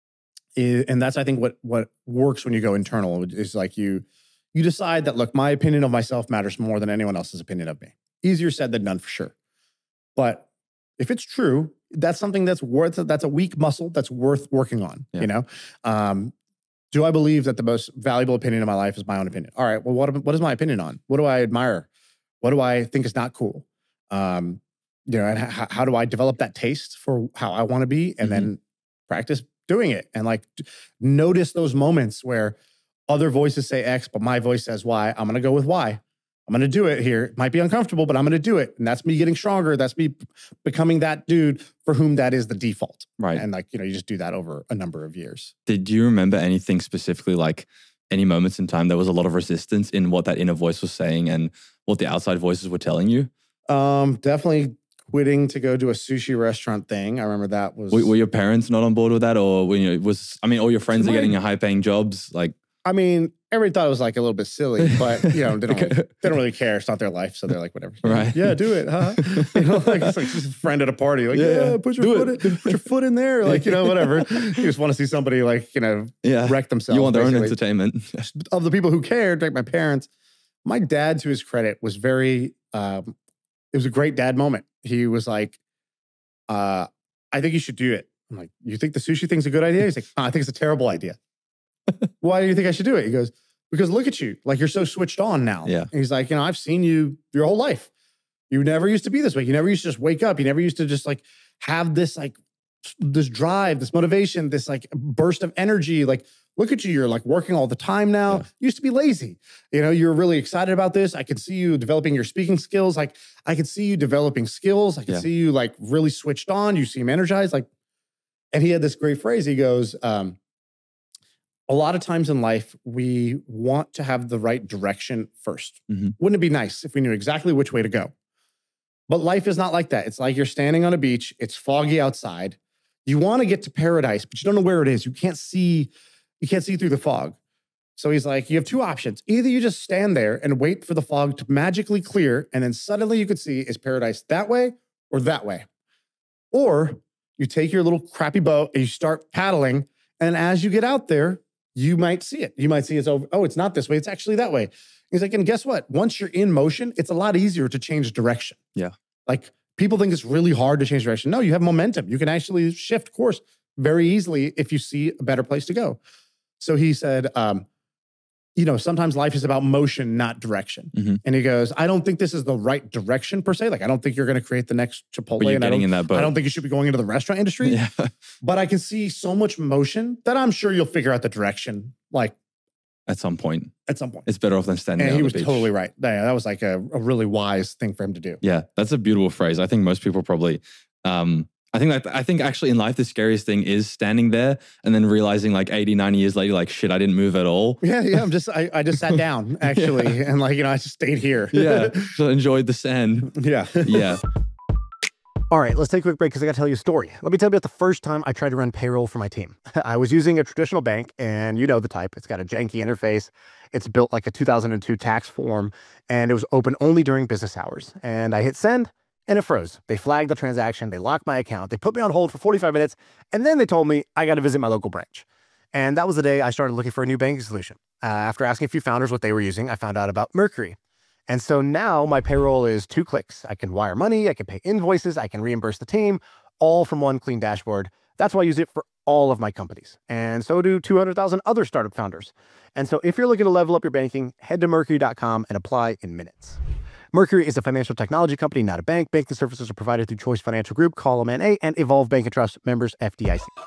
Is- and that's, I think, what, what works when you go internal is like you, you decide that, look, my opinion of myself matters more than anyone else's opinion of me. Easier said than done for sure. But if it's true, that's something that's worth, that's a weak muscle that's worth working on, Yeah. you know? Um, do I believe that the most valuable opinion in my life is my own opinion? All right, well, what, what is my opinion on? What do I admire? What do I think is not cool? Um, you know, and how, how do I develop that taste for how I want to be and Mhm. then practice doing it? And like, d- notice those moments where other voices say X, but my voice says Y. I'm going to go with Y. I'm going to do it here. It might be uncomfortable, but I'm going to do it. And that's me getting stronger. That's me p- becoming that dude for whom that is the default. Right. And like, you know, you just do that over a number of years. Did you remember anything specifically, like any moments in time there was a lot of resistance in what that inner voice was saying and what the outside voices were telling you? Um, definitely quitting to go to a sushi restaurant thing. I remember that was, Were, were your parents not on board with that, or when you was? I mean, all your friends are My- getting high paying jobs. Like, I mean, everybody thought it was like a little bit silly, but you know, they don't, Okay. they don't really care. It's not their life. So they're like, whatever. Right. Yeah, do it. Huh? You know, like it's like just a friend at a party. Like, Yeah, yeah, yeah. put your Do foot it. in, put your foot in there. Like, you know, whatever. You just want to see somebody like, you know, yeah, wreck themselves. you want their own basically. entertainment. Of the people who cared, like my parents, my dad, to his credit, was very, um, it was a great dad moment. He was like, uh, I think you should do it. I'm like, you think the sushi thing's a good idea? He's like, "Oh, I think it's a terrible idea. Why do you think I should do it? He goes, because look at you. Like, you're so switched on now. Yeah. And he's like, you know, I've seen you your whole life. You never used to be this way. You never used to just wake up. You never used to just like have this like this drive, this motivation, this like burst of energy. Like, look at you. You're like working all the time now. Yeah. You used to be lazy. You know, you're really excited about this. I could see you developing your speaking skills. Like, I could see you developing skills. I could Yeah. see you like really switched on. You seem energized. Like, and he had this great phrase. He goes, um, a lot of times in life, we want to have the right direction first. Mhm. Wouldn't it be nice if we knew exactly which way to go? But life is not like that. It's like you're standing on a beach. It's foggy outside. You want to get to paradise, but you don't know where it is. You can't see, you can't see through the fog. So he's like, you have two options. Either you just stand there and wait for the fog to magically clear, and then suddenly you could see, is paradise that way or that way? Or you take your little crappy boat and you start paddling, and as you get out there, you might see it. You might see it's over. Oh, it's not this way. It's actually that way. He's like, and guess what? Once you're in motion, it's a lot easier to change direction. Yeah. Like, people think it's really hard to change direction. No, you have momentum. You can actually shift course very easily if you see a better place to go. So he said, um, you know, sometimes life is about motion, not direction. Mhm. And he goes, I don't think this is the right direction per se. Like, I don't think you're going to create the next Chipotle. But you're and I getting don't, in that boat. I don't think you should be going into the restaurant industry. Yeah. But I can see so much motion that I'm sure you'll figure out the direction, like, At some point, at some point. it's better off than standing. And on he the was beach. totally right. Yeah, that was like a, a really wise thing for him to do. Yeah, that's a beautiful phrase. I think most people probably. Um, I think that I think actually in life the scariest thing is standing there and then realizing like eighty, ninety years later, like shit, I didn't move at all. Yeah, yeah. I'm just, I, I just sat down actually, and like, you know, I just stayed here. Yeah, so enjoyed the sand. yeah. Yeah, All right, let's take a quick break because I got to tell you a story. Let me tell you about the first time I tried to run payroll for my team. I was using a traditional bank, and you know the type. It's got a janky interface. It's built like a two thousand two tax form, and it was open only during business hours. And I hit send, and it froze. They flagged the transaction. They locked my account. They put me on hold for forty-five minutes, and then they told me I got to visit my local branch. And that was the day I started looking for a new banking solution. Uh, after asking a few founders what they were using, I found out about Mercury. And so now my payroll is two clicks. I can wire money, I can pay invoices, I can reimburse the team, all from one clean dashboard. That's why I use it for all of my companies. And so do two hundred thousand other startup founders. And so if you're looking to level up your banking, head to mercury dot com and apply in minutes. Mercury is a financial technology company, not a bank. Banking services are provided through Choice Financial Group, Column N A, and Evolve Bank and Trust, members F D I C.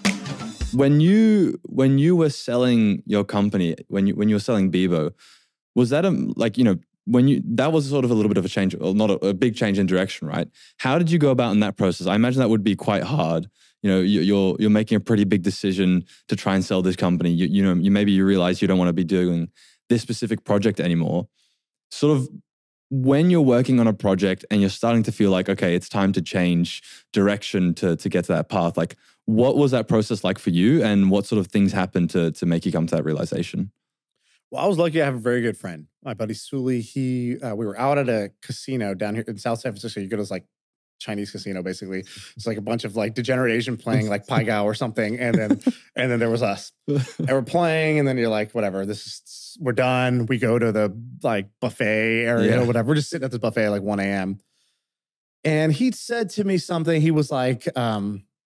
when you when you were selling your company, when you when you were selling Bebo, was that a like you know when you, that was sort of a little bit of a change, well, not a, a big change in direction, right? How did you go about in that process? I imagine that would be quite hard. You know, you, you're you're making a pretty big decision to try and sell this company. You, you know, you maybe you realize you don't want to be doing this specific project anymore. Sort of when you're working on a project and you're starting to feel like, okay, it's time to change direction to to get to that path. Like, what was that process like for you, and what sort of things happened to to make you come to that realization? Well, I was lucky to have a very good friend. My buddy Suli, he, uh, we were out at a casino down here in South San Francisco. You go to this like Chinese casino, basically. It's like a bunch of like degenerate Asian playing like Pai Gow or something. And then, and then there was us. And we're playing, and then you're like, whatever, this is, we're done. We go to the like buffet area Yeah. or whatever. We're just sitting at this buffet at like one a.m. And he said to me something. He was like, um,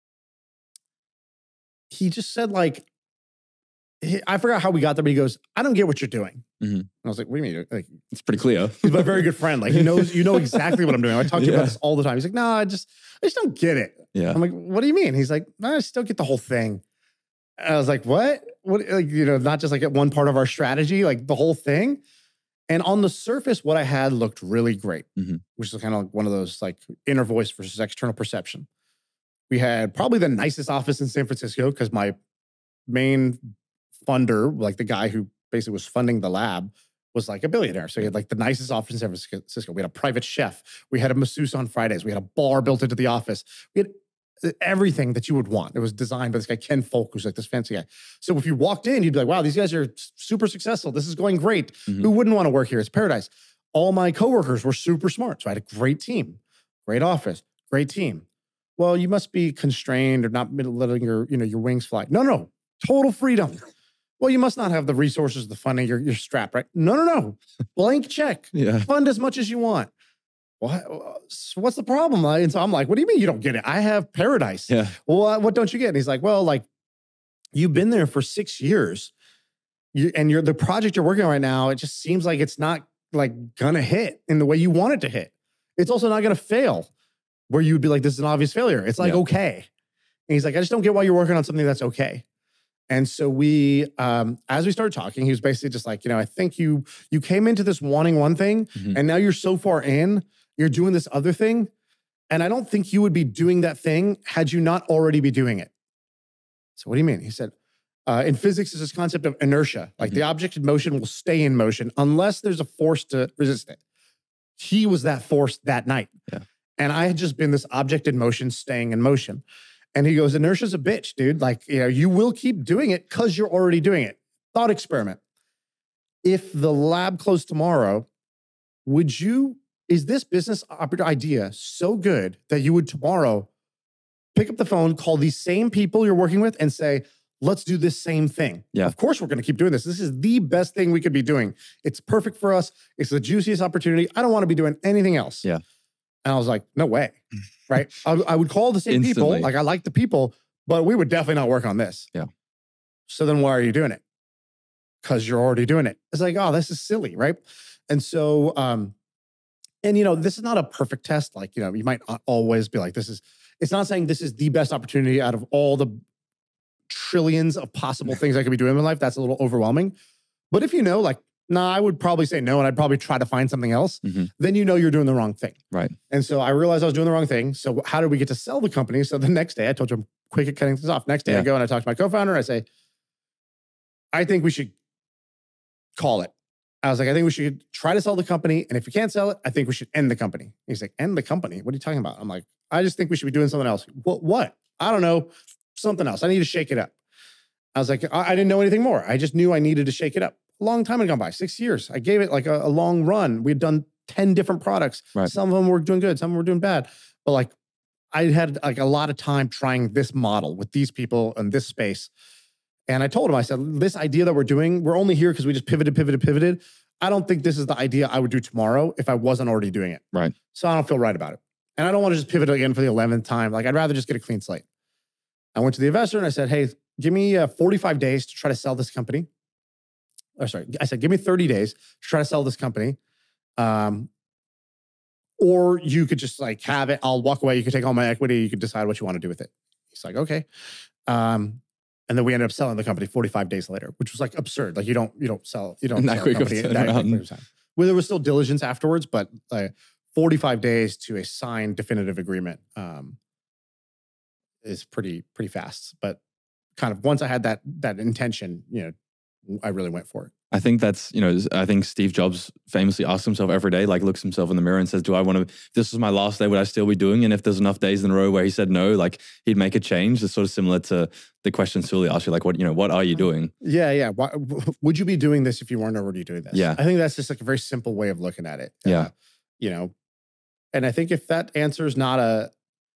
he just said like, he- I forgot how we got there, but he goes, I don't get what you're doing. Mhm. And I was like, what do you mean? Like, It's pretty clear. he's my very good friend. Like he knows, you know exactly what I'm doing. I talk to you Yeah. about this all the time. He's like, no, I just, I just don't get it. Yeah. I'm like, what do you mean? He's like, no, I just don't get the whole thing. And I was like, what? What? Like, you know, not just like at one part of our strategy, like the whole thing. And on the surface, what I had looked really great, Mhm. which is kind of like one of those like inner voice versus external perception. We had probably the nicest office in San Francisco because my main funder, like the guy who basically was funding the lab, was like a billionaire. So he had like the nicest office in San Francisco. We had a private chef. We had a masseuse on Fridays. We had a bar built into the office. We had everything that you would want. It was designed by this guy, Ken Folk, who's like this fancy guy. So if you walked in, you'd be like, wow, these guys are super successful. This is going great. Mhm. Who wouldn't want to work here? It's paradise. All my coworkers were super smart. So I had a great team, great office, great team. Well, you must be constrained or not letting your, you know, your wings fly. No, no, total freedom. Well, you must not have the resources, the funding, you're, you're strapped, right? No, no, no. Blank check. Yeah. Fund as much as you want. What, so what's the problem? And so I'm like, what do you mean you don't get it? I have paradise. Yeah. Well, what don't you get? And he's like, well, like you've been there for six years you, and you're the project you're working on right now. It just seems like it's not like gonna hit in the way you want it to hit. It's also not gonna fail where you'd be like, this is an obvious failure. It's like, Yeah. okay. And he's like, I just don't get why you're working on something that's okay. And so we, um, as we started talking, he was basically just like, you know, I think you you came into this wanting one thing, Mhm. and now you're so far in, you're doing this other thing, and I don't think you would be doing that thing had you not already be doing it. So what do you mean? He said, uh, in physics, is this concept of inertia, like the object in motion will stay in motion unless there's a force to resist it. He was that force that night, Yeah. and I had just been this object in motion, staying in motion. And he goes, inertia's a bitch, dude. Like, you know, you will keep doing it because you're already doing it. Thought experiment. If the lab closed tomorrow, would you, is this business oppor- idea so good that you would tomorrow pick up the phone, call these same people you're working with and say, let's do this same thing? Yeah. Of course we're going to keep doing this. This is the best thing we could be doing. It's perfect for us. It's the juiciest opportunity. I don't want to be doing anything else. Yeah. And I was like, no way, right? I, I would call the same Instantly. people. Like I like the people, but we would definitely not work on this. Yeah. So then why are you doing it? Because you're already doing it. It's like, oh, this is silly, right? And so, um, and you know, this is not a perfect test. Like, you know, you might not always be like, this is, it's not saying this is the best opportunity out of all the trillions of possible things I could be doing in my life. That's a little overwhelming. But if you know, like, nah, I would probably say no, and I'd probably try to find something else. Mhm. Then you know you're doing the wrong thing. Right. And so I realized I was doing the wrong thing. So how did we get to sell the company? So the next day, I told you I'm quick at cutting this off. Next day, I Yeah. go and I talk to my co-founder. And I say, I think we should call it. I was like, I think we should try to sell the company. And if we can't sell it, I think we should end the company. He's like, end the company? What are you talking about? I'm like, I just think we should be doing something else. What? What? I don't know. Something else. I need to shake it up. I was like, I, I didn't know anything more. I just knew I needed to shake it up. A long time had gone by, six years. I gave it like a, a long run. We had done ten different products. Right. Some of them were doing good. Some of them were doing bad. But like, I had like a lot of time trying this model with these people in this space. And I told him, I said, this idea that we're doing, we're only here because we just pivoted, pivoted, pivoted. I don't think this is the idea I would do tomorrow if I wasn't already doing it. Right. So I don't feel right about it. And I don't want to just pivot again for the eleventh time. Like, I'd rather just get a clean slate. I went to the investor and I said, hey, give me uh, forty-five days to try to sell this company. Or sorry, I said, give me thirty days to try to sell this company. Um, or you could just like have it. I'll walk away. You could take all my equity. You could decide what you want to do with it. He's like, okay. Um, and then we ended up selling the company forty-five days later, which was like absurd. Like you don't, you don't sell, you don't That sell a quick of company a that turnaround. quick of a time. well, there was still diligence afterwards, but uh, forty-five days to a signed definitive agreement um, is pretty pretty fast. But kind of once I had that that intention, you know, I really went for it. I think that's, you know, I think Steve Jobs famously asks himself every day, like looks himself in the mirror and says, do I want to, if this was my last day, would I still be doing it? And if there's enough days in a row where he said no, like he'd make a change. It's sort of similar to the question Sully asked you, like, what, you know, what are you doing? Yeah, yeah. Why, would you be doing this if you weren't already doing this? Yeah. I think that's just like a very simple way of looking at it. Yeah. Uh, you know, and I think if that answer is not a,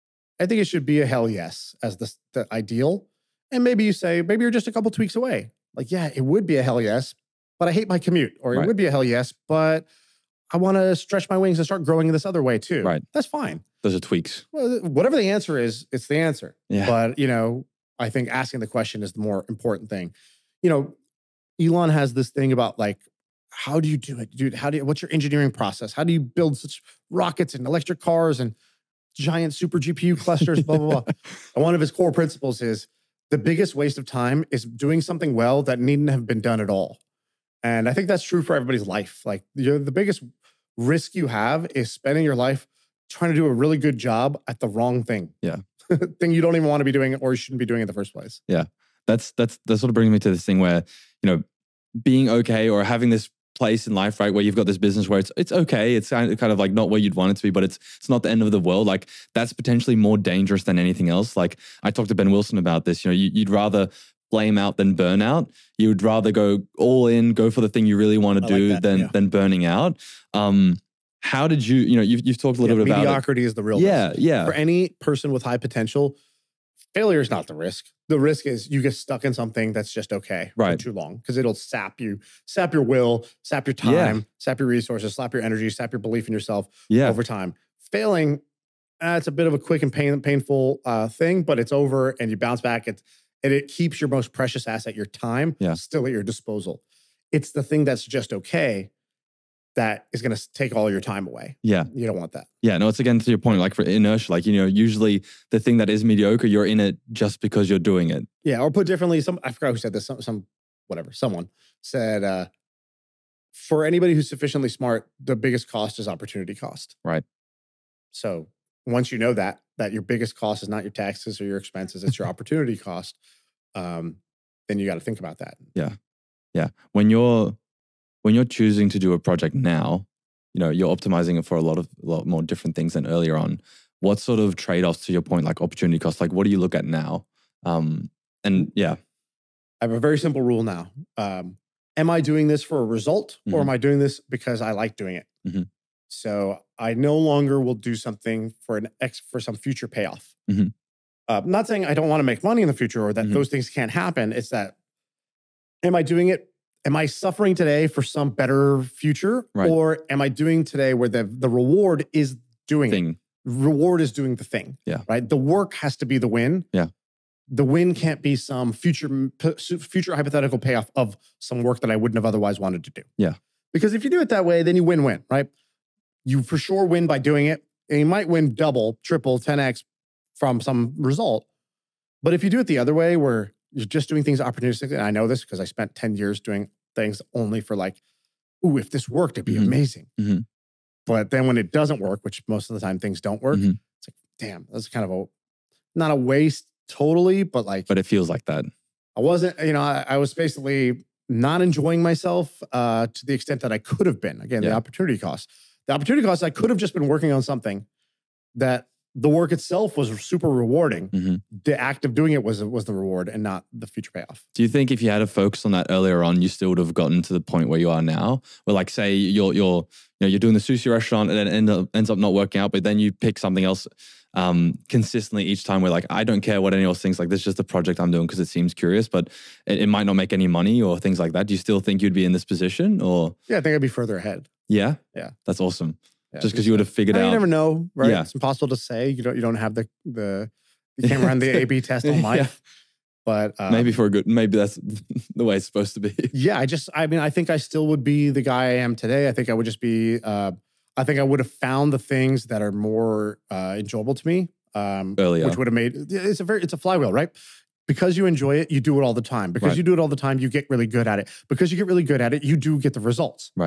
I think it should be a hell yes as the, the ideal. And maybe you say, maybe you're just a couple tweaks away. Like, yeah, it would be a hell yes, but I hate my commute. Or it Right. would be a hell yes, but I want to stretch my wings and start growing in this other way too. Right. That's fine. Those are tweaks. Well, whatever the answer is, it's the answer. Yeah. But, you know, I think asking the question is the more important thing. You know, Elon has this thing about like, how do you do it? Dude, how do you, what's your engineering process? How do you build such rockets and electric cars and giant super G P U clusters, blah, blah, blah. And one of his core principles is the biggest waste of time is doing something well that needn't have been done at all. And I think that's true for everybody's life. Like you're, the biggest risk you have is spending your life trying to do a really good job at the wrong thing. Yeah. Thing you don't even want to be doing or you shouldn't be doing in the first place. Yeah. That's, that's, that sort of brings me to this thing where, you know, being okay or having this place in life, right, where you've got this business where it's it's okay, it's kind of, kind of like not where you'd want it to be, but it's it's not the end of the world. Like that's potentially more dangerous than anything else. Like I talked to Ben Wilson about this. You know, you, you'd rather blame out than burn out. You would rather go all in, go for the thing you really want to do like that, than yeah. than burning out. Um, how did you? You know, you've you've talked a little Yeah, bit about mediocrity is the real Yeah, risk. yeah. For any person with high potential, failure is not the risk. The risk is you get stuck in something that's just okay Right. for too long because it'll sap you, sap your will, sap your time, Yeah. sap your resources, sap your energy, sap your belief in yourself Yeah. over time. Failing, uh, it's a bit of a quick and pain, painful uh, thing, but it's over and you bounce back. It, and it keeps your most precious asset, your time, Yeah. still at your disposal. It's the thing that's just okay that is going to take all your time away. Yeah. You don't want that. Yeah, no, it's again to your point, like for inertia, like, you know, usually the thing that is mediocre, you're in it just because you're doing it. Yeah, or put differently, some I forgot who said this. Some, some whatever. Someone said, uh, for anybody who's sufficiently smart, the biggest cost is opportunity cost. Right. So once you know that, that your biggest cost is not your taxes or your expenses, it's your opportunity cost. Um, then you got to think about that. Yeah. Yeah. When you're when you're choosing to do a project now, you know, you're optimizing it for a lot of a lot more different things than earlier on. What sort of trade-offs, to your point, like opportunity cost, like what do you look at now? Um, and yeah. I have a very simple rule now. Um, am I doing this for a result or Mhm. am I doing this because I like doing it? Mhm. So I no longer will do something for an ex for some future payoff. Mhm. Uh, I'm not saying I don't want to make money in the future or that Mhm. those things can't happen. It's that, am I doing it? Am I suffering today for some better future? Right. Or am I doing today where the, the reward is doing it? Thing. Reward is doing the thing. Yeah. Right. The work has to be the win. Yeah. The win can't be some future future hypothetical payoff of some work that I wouldn't have otherwise wanted to do. Yeah. Because if you do it that way, then you win-win, right? You for sure win by doing it. And you might win double, triple, ten X from some result. But if you do it the other way where you're just doing things opportunistically, and I know this because I spent ten years doing things only for like, ooh, if this worked, it'd be Mhm. amazing. Mhm. But then when it doesn't work, which most of the time things don't work, Mhm. it's like, damn, that's kind of a, not a waste totally, but like, But it feels like that. I wasn't, you know, I, I was basically not enjoying myself uh, to the extent that I could have been. Again, the Yeah. opportunity cost. The opportunity cost, I could have just been working on something that the work itself was super rewarding. Mhm. The act of doing it was was the reward and not the future payoff. Do you think if you had a focus on that earlier on, you still would have gotten to the point where you are now? Where like say you're you're you know you're doing the sushi restaurant and it end up, ends up not working out, but then you pick something else um, consistently each time. Where like I don't care what anyone else thinks. Like this is just a project I'm doing because it seems curious, but it, it might not make any money or things like that. Do you still think you'd be in this position or? Yeah, I think I'd be further ahead. Yeah, Yeah. that's awesome. Yeah, Just because you would have figured I mean, out. you never know, right? Yeah. It's impossible to say. You don't you don't have the the you can't run the A B test on life. Yeah. But uh, Maybe for a good, maybe that's the way it's supposed to be. yeah, I just, I mean, I think I still would be the guy I am today. I think I would just be, uh, I think I would have found the things that are more uh, enjoyable to me, um, Earlier. which would have made, it's a very, it's a flywheel, right? Because you enjoy it, you do it all the time. Because Right. you do it all the time, you get really good at it. Because you get really good at it, you do get the results. Right.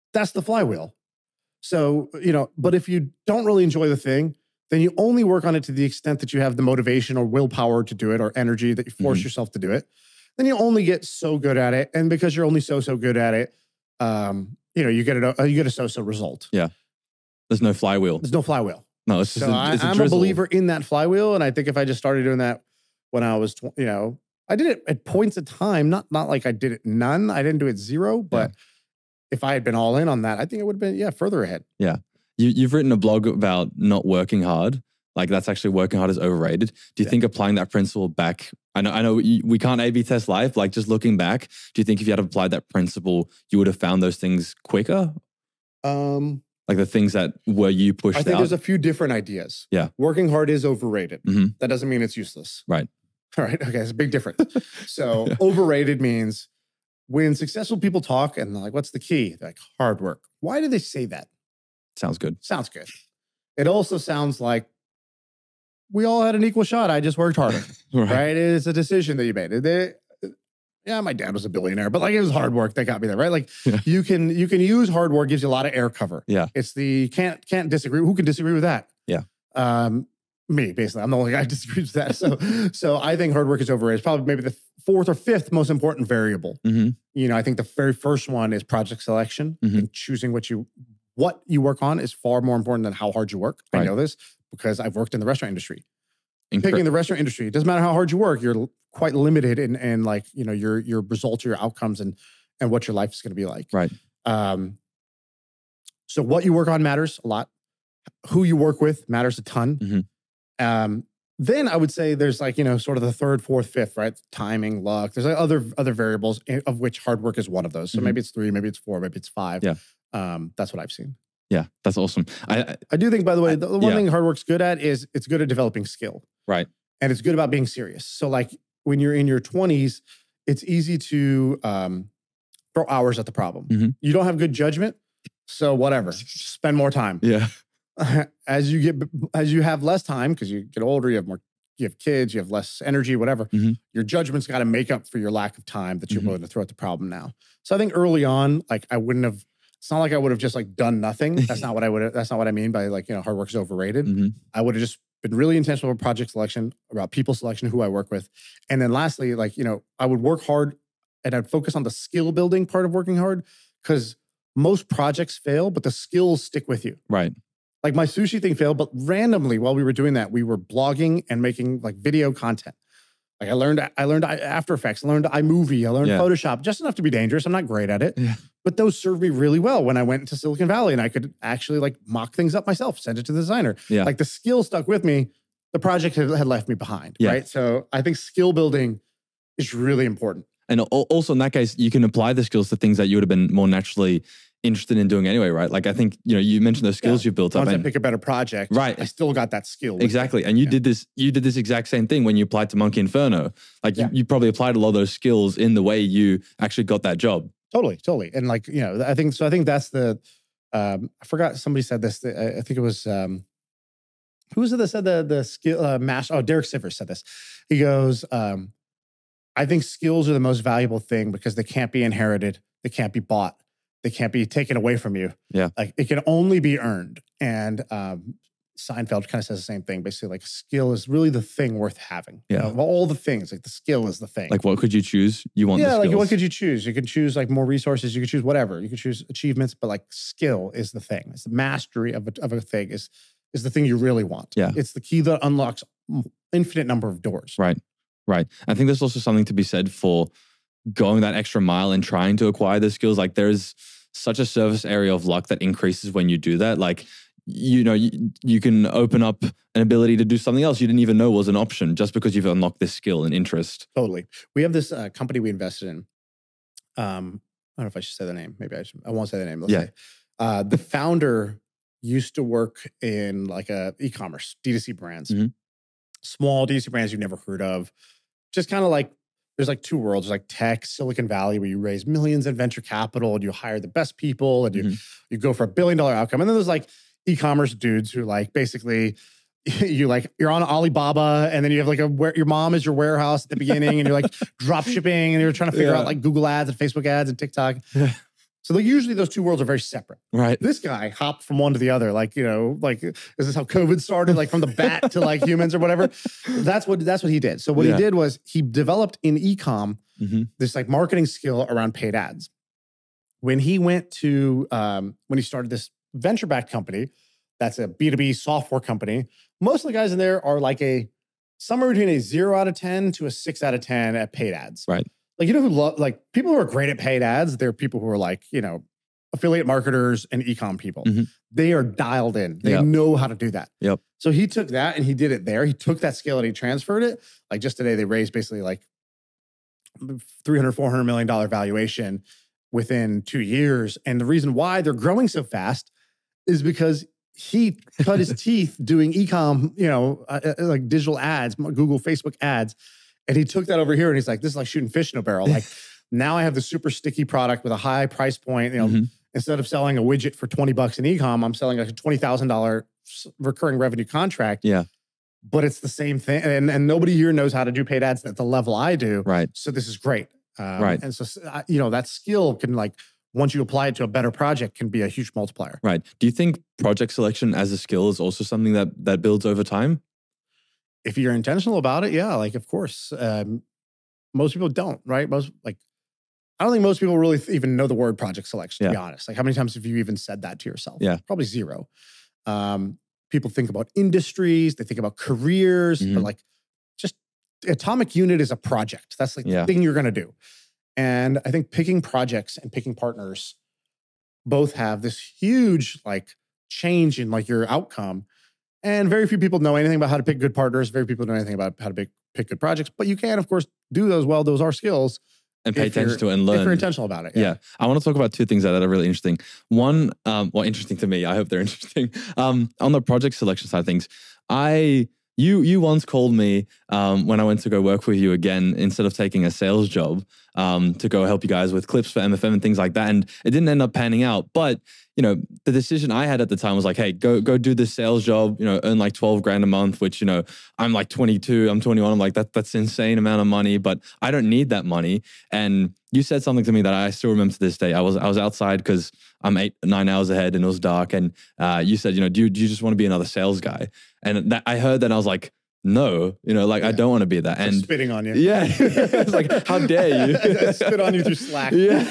That's the flywheel. So, you know, but if you don't really enjoy the thing, then you only work on it to the extent that you have the motivation or willpower to do it or energy that you force mm-hmm. yourself to do it. Then you only get so good at it. And because you're only so, so good at it, um, you know, you get a, you get a so-so result. Yeah. There's no flywheel. There's no flywheel. No, it's just so a, it's I, a I'm a believer in that flywheel. And I think if I just started doing that when I was, you know, I did it at points of time, not, not like I did it none. I didn't do it zero, but yeah. if I had been all in on that, I think it would have been, yeah, further ahead. Yeah. You, you've written a blog about not working hard. Like that's actually working hard is overrated. Do you yeah. think applying that principle back, I know, I know we can't A B test life, like just looking back, do you think if you had applied that principle, you would have found those things quicker? Um, like the things that were you pushed out? I think out? There's a few different ideas. Yeah. Working hard is overrated. Mm-hmm. That doesn't mean it's useless. Right. All right. Okay. It's a big difference. So yeah. overrated means when successful people talk and they're like, what's the key? They're like hard work. Why do they say that? Sounds good. Sounds good. It also sounds like we all had an equal shot. I just worked harder, right. right? It's a decision that you made. They, yeah, my dad was a billionaire, but like it was hard work that got me there, right? Like yeah. you can you can use hard work, gives you a lot of air cover. Yeah, it's the can't can't disagree. Who can disagree with that? Yeah, um, me basically. I'm the only guy who disagrees with that. So so I think hard work is overrated. It's probably maybe the fourth or fifth most important variable. Mm-hmm. You know, I think the very first one is project selection mm-hmm. and choosing what you what you work on is far more important than how hard you work. Right. I know this because I've worked in the restaurant industry. Incre- Picking the restaurant industry, it doesn't matter how hard you work, you're quite limited in, in like, you know, your your results, your outcomes, and and what your life is going to be like. Right. Um, so what you work on matters a lot. Who you work with matters a ton. Mm-hmm. Um, then I would say there's like, you know, sort of the third, fourth, fifth, right? Timing, luck. There's like other other variables, of which hard work is one of those. So mm-hmm. maybe it's three, maybe it's four, maybe it's five. Yeah. Um, that's what I've seen. Yeah, that's awesome. I I, I do think, by the way, the, the one yeah. thing hard work's good at is it's good at developing skill. Right. And it's good about being serious. So like when you're in your twenties, it's easy to um, throw hours at the problem. Mm-hmm. You don't have good judgment. So whatever, spend more time. Yeah. As you get, as you have less time, because you get older, you have more, you have kids, you have less energy, whatever. Mm-hmm. Your judgment's got to make up for your lack of time that you're mm-hmm. willing to throw at the problem now. So I think early on, like I wouldn't have, it's not like I would have just like done nothing. That's not what I would have, that's not what I mean by like, you know, hard work is overrated. Mm-hmm. I would have just been really intentional about project selection, about people selection, who I work with. And then lastly, like, you know, I would work hard and I'd focus on the skill building part of working hard because most projects fail, but the skills stick with you. Right. Like my sushi thing failed, but randomly while we were doing that, we were blogging and making like video content. Like I learned, I learned After Effects, I learned iMovie, I learned yeah. Photoshop, just enough to be dangerous. I'm not great at it, yeah. but those served me really well when I went into Silicon Valley and I could actually like mock things up myself, send it to the designer. Yeah. Like the skill stuck with me. The project had, had left me behind, yeah. right? So I think skill building is really important. And also in that case, you can apply the skills to things that you would have been more naturally interested in doing anyway, right? Like I think, you know, you mentioned those skills yeah. you've built up. Once and, I pick a better project, right. I still got that skill. Exactly. And you yeah. did this, you did this exact same thing when you applied to Monkey Inferno. Like yeah. you, you probably applied a lot of those skills in the way you actually got that job. Totally, totally. And like, you know, I think, so I think that's the, um, I forgot somebody said this, I, I think it was, um, who was it that said the, the skill, uh, master, oh, Derek Sivers said this. He goes, um, I think skills are the most valuable thing because they can't be inherited. They can't be bought. They can't be taken away from you. Yeah. Like it can only be earned. And um, Seinfeld kind of says the same thing. Basically, like skill is really the thing worth having. Yeah. You know, of all the things, like the skill is the thing. Like what could you choose? You want Yeah, the like what could you choose? You can choose like more resources. You can choose whatever. You can choose achievements, but like skill is the thing. It's the mastery of a, of a thing is, is the thing you really want. Yeah. It's the key that unlocks infinite number of doors. Right. Right. I think there's also something to be said for going that extra mile and trying to acquire the skills. Like there's such a surface area of luck that increases when you do that. Like, you know, you, you can open up an ability to do something else you didn't even know was an option just because you've unlocked this skill and interest. Totally. We have this uh, company we invested in. Um, I don't know if I should say the name. Maybe I should. I won't say the name. Let's yeah. say. Uh, the founder used to work in like a e-commerce, D two C brands. Mm-hmm. Small D two C brands you've never heard of. Just kind of like, there's like two worlds. There's like tech, Silicon Valley, where you raise millions in venture capital and you hire the best people and you, mm-hmm. you go for a billion dollar outcome. And then there's like e-commerce dudes who like basically you like, you're on Alibaba and then you have like a, where your mom is your warehouse at the beginning and you're like drop shipping and you're trying to figure yeah. out like Google ads and Facebook ads and TikTok. So like, usually those two worlds are very separate. Right. This guy hopped from one to the other. Like, you know, like, is this how COVID started? Like from the bat to like humans or whatever. That's what, that's what he did. So what Yeah. he did was he developed in e-com Mm-hmm. this like marketing skill around paid ads. When he went to, um, when he started this venture-backed company, that's a B two B software company. Most of the guys in there are like a, somewhere between a zero out of ten to a six out of ten at paid ads. Right. Like, you know who love, like people who are great at paid ads, they're people who are like, you know, affiliate marketers and e-com people. Mhm. They are dialed in. They Yep. know how to do that. Yep. So he took that and he did it there. He took that skill and he transferred it. Like just today, they raised basically like three hundred, four hundred million dollar valuation within two years. And the reason why they're growing so fast is because he cut his teeth doing e-com, you know, uh, uh, like digital ads, Google, Facebook ads. And he took that over here and he's like, this is like shooting fish in a barrel. Like now I have the super sticky product with a high price point. You know, Mhm. instead of selling a widget for twenty bucks in e-com, I'm selling like a twenty thousand dollars recurring revenue contract. Yeah. But it's the same thing. And, and nobody here knows how to do paid ads at the level I do. Right. So this is great. Um, Right. And so, uh, you know, that skill can like, once you apply it to a better project, can be a huge multiplier. Right. Do you think project selection as a skill is also something that that builds over time? If you're intentional about it, yeah, like of course. Um, most people don't, right? Most like, I don't think most people really th- even know the word project selection, to Yeah. be honest. Like how many times have you even said that to yourself? Yeah. Probably zero. Um, people think about industries, they think about careers, but Mhm. like just Atomic Unit is a project. That's like Yeah. the thing you're going to do. And I think picking projects and picking partners both have this huge like change in like your outcome. And very few people know anything about how to pick good partners. Very few people know anything about how to pick, pick good projects. But you can, of course, do those well. Those are skills. And pay if you're- attention to it and If you're learn. intentional about it. Yeah. I want to talk about two things that are really interesting. One, um, well, interesting to me. I hope they're interesting. Um, on the project selection side of things, I you you once called me um, when I went to go work with you again, instead of taking a sales job, um, to go help you guys with clips for M F M and things like that. And it didn't end up panning out. But you know, the decision I had at the time was like, hey, go go do this sales job, you know, earn like twelve grand a month, which, you know, I'm like twenty-two, I'm twenty-one. I'm like, that that's an insane amount of money, but I don't need that money. And you said something to me that I still remember to this day. I was I was outside because I'm eight, nine hours ahead and it was dark. And uh, you said, you know, do you, do you just want to be another sales guy? And that, I heard that and I was like, no, you know, like I Yeah. don't want to be that. Like And spitting on you. yeah, it's like, how dare you? I spit on you through Slack. Yeah,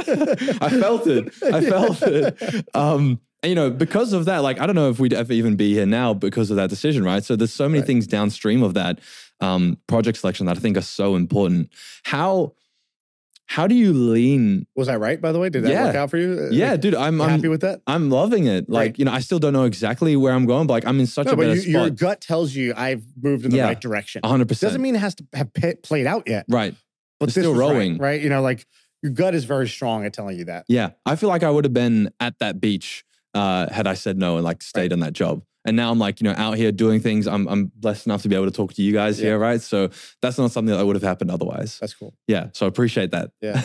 I felt it. I felt it. Um, and, you know, because of that, like, I don't know if we'd ever even be here now because of that decision, right? So there's so many Right. things downstream of that um, project selection that I think are so important. How how do you lean? Was I right, by the way? Did that Yeah. work out for you? Yeah, Like, dude, I'm you I'm, happy with that? I'm loving it. Like, Great. you know, I still don't know exactly where I'm going, but like I'm in such No, a but better you, your spot. gut tells you I've moved in the Yeah. right direction. one hundred percent. Doesn't mean it has to have pa- played out yet, Right. but It's this still was right, rowing. right? You know, like your gut is very strong at telling you that. Yeah, I feel like I would have been at that beach uh, had I said no and like stayed Right. on that job. And now I'm like, you know, out here doing things. I'm I'm blessed enough to be able to talk to you guys Yeah. here, right? So that's not something that would have happened otherwise. That's cool. Yeah, so I appreciate that. Yeah.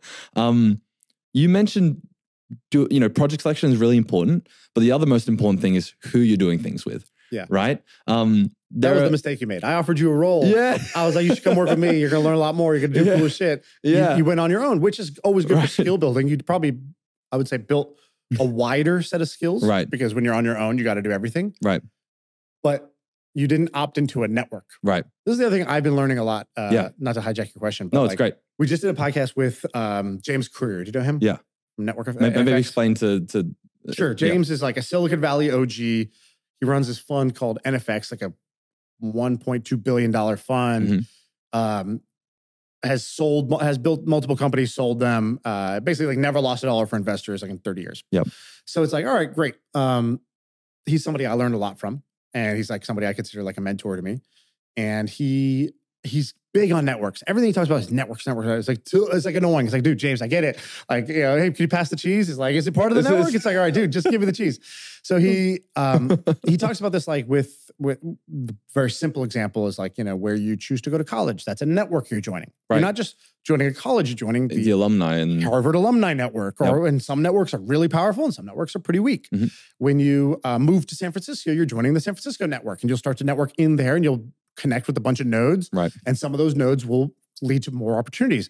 um, you mentioned, do you know, project selection is really important, but the other most important thing is who you're doing things with. Yeah. Right. Um, That there was are- the mistake you made. I offered you a role. Yeah. I was like, you should come work with me. You're going to learn a lot more. You're going to do Yeah. cool shit. You- Yeah. You, went on your own, which is always good Right. for skill building. You'd probably, I would say, built a wider set of skills. Right. Because when you're on your own, you got to do everything. Right. But you didn't opt into a network. Right. This is the other thing I've been learning a lot. Uh, Yeah. Not to hijack your question, but No, it's like, great. we just did a podcast with um, James Courier. Do you know him? Yeah. From Network of Maybe, maybe F X? explain to to Sure. James is like a Silicon Valley O G. He runs this fund called N F X, like a one point two billion dollars fund. Mhm. Um, has sold, has built multiple companies, sold them. Uh, basically, like never lost a dollar for investors, like in thirty years. Yep. So it's like, all right, great. Um, he's somebody I learned a lot from, and he's like somebody I consider like a mentor to me. And he he's big on networks. Everything he talks about is networks, networks. It's like too, it's like annoying. It's like, dude, James, I get it. Like, you know, hey, can you pass the cheese? He's like, is it part of the This network? is- It's like, all right, dude, just give me the cheese. So he um he talks about this like with with the very simple example is like, you know, where you choose to go to college. That's a network you're joining. Right. You're not just joining a college, you're joining the, the alumni and Harvard Alumni Network, or and some networks are really powerful and some networks are pretty weak. Mhm. When you uh, move to San Francisco, you're joining the San Francisco network, and you'll start to network in there, and you'll connect with a bunch of nodes, Right. and some of those nodes will lead to more opportunities.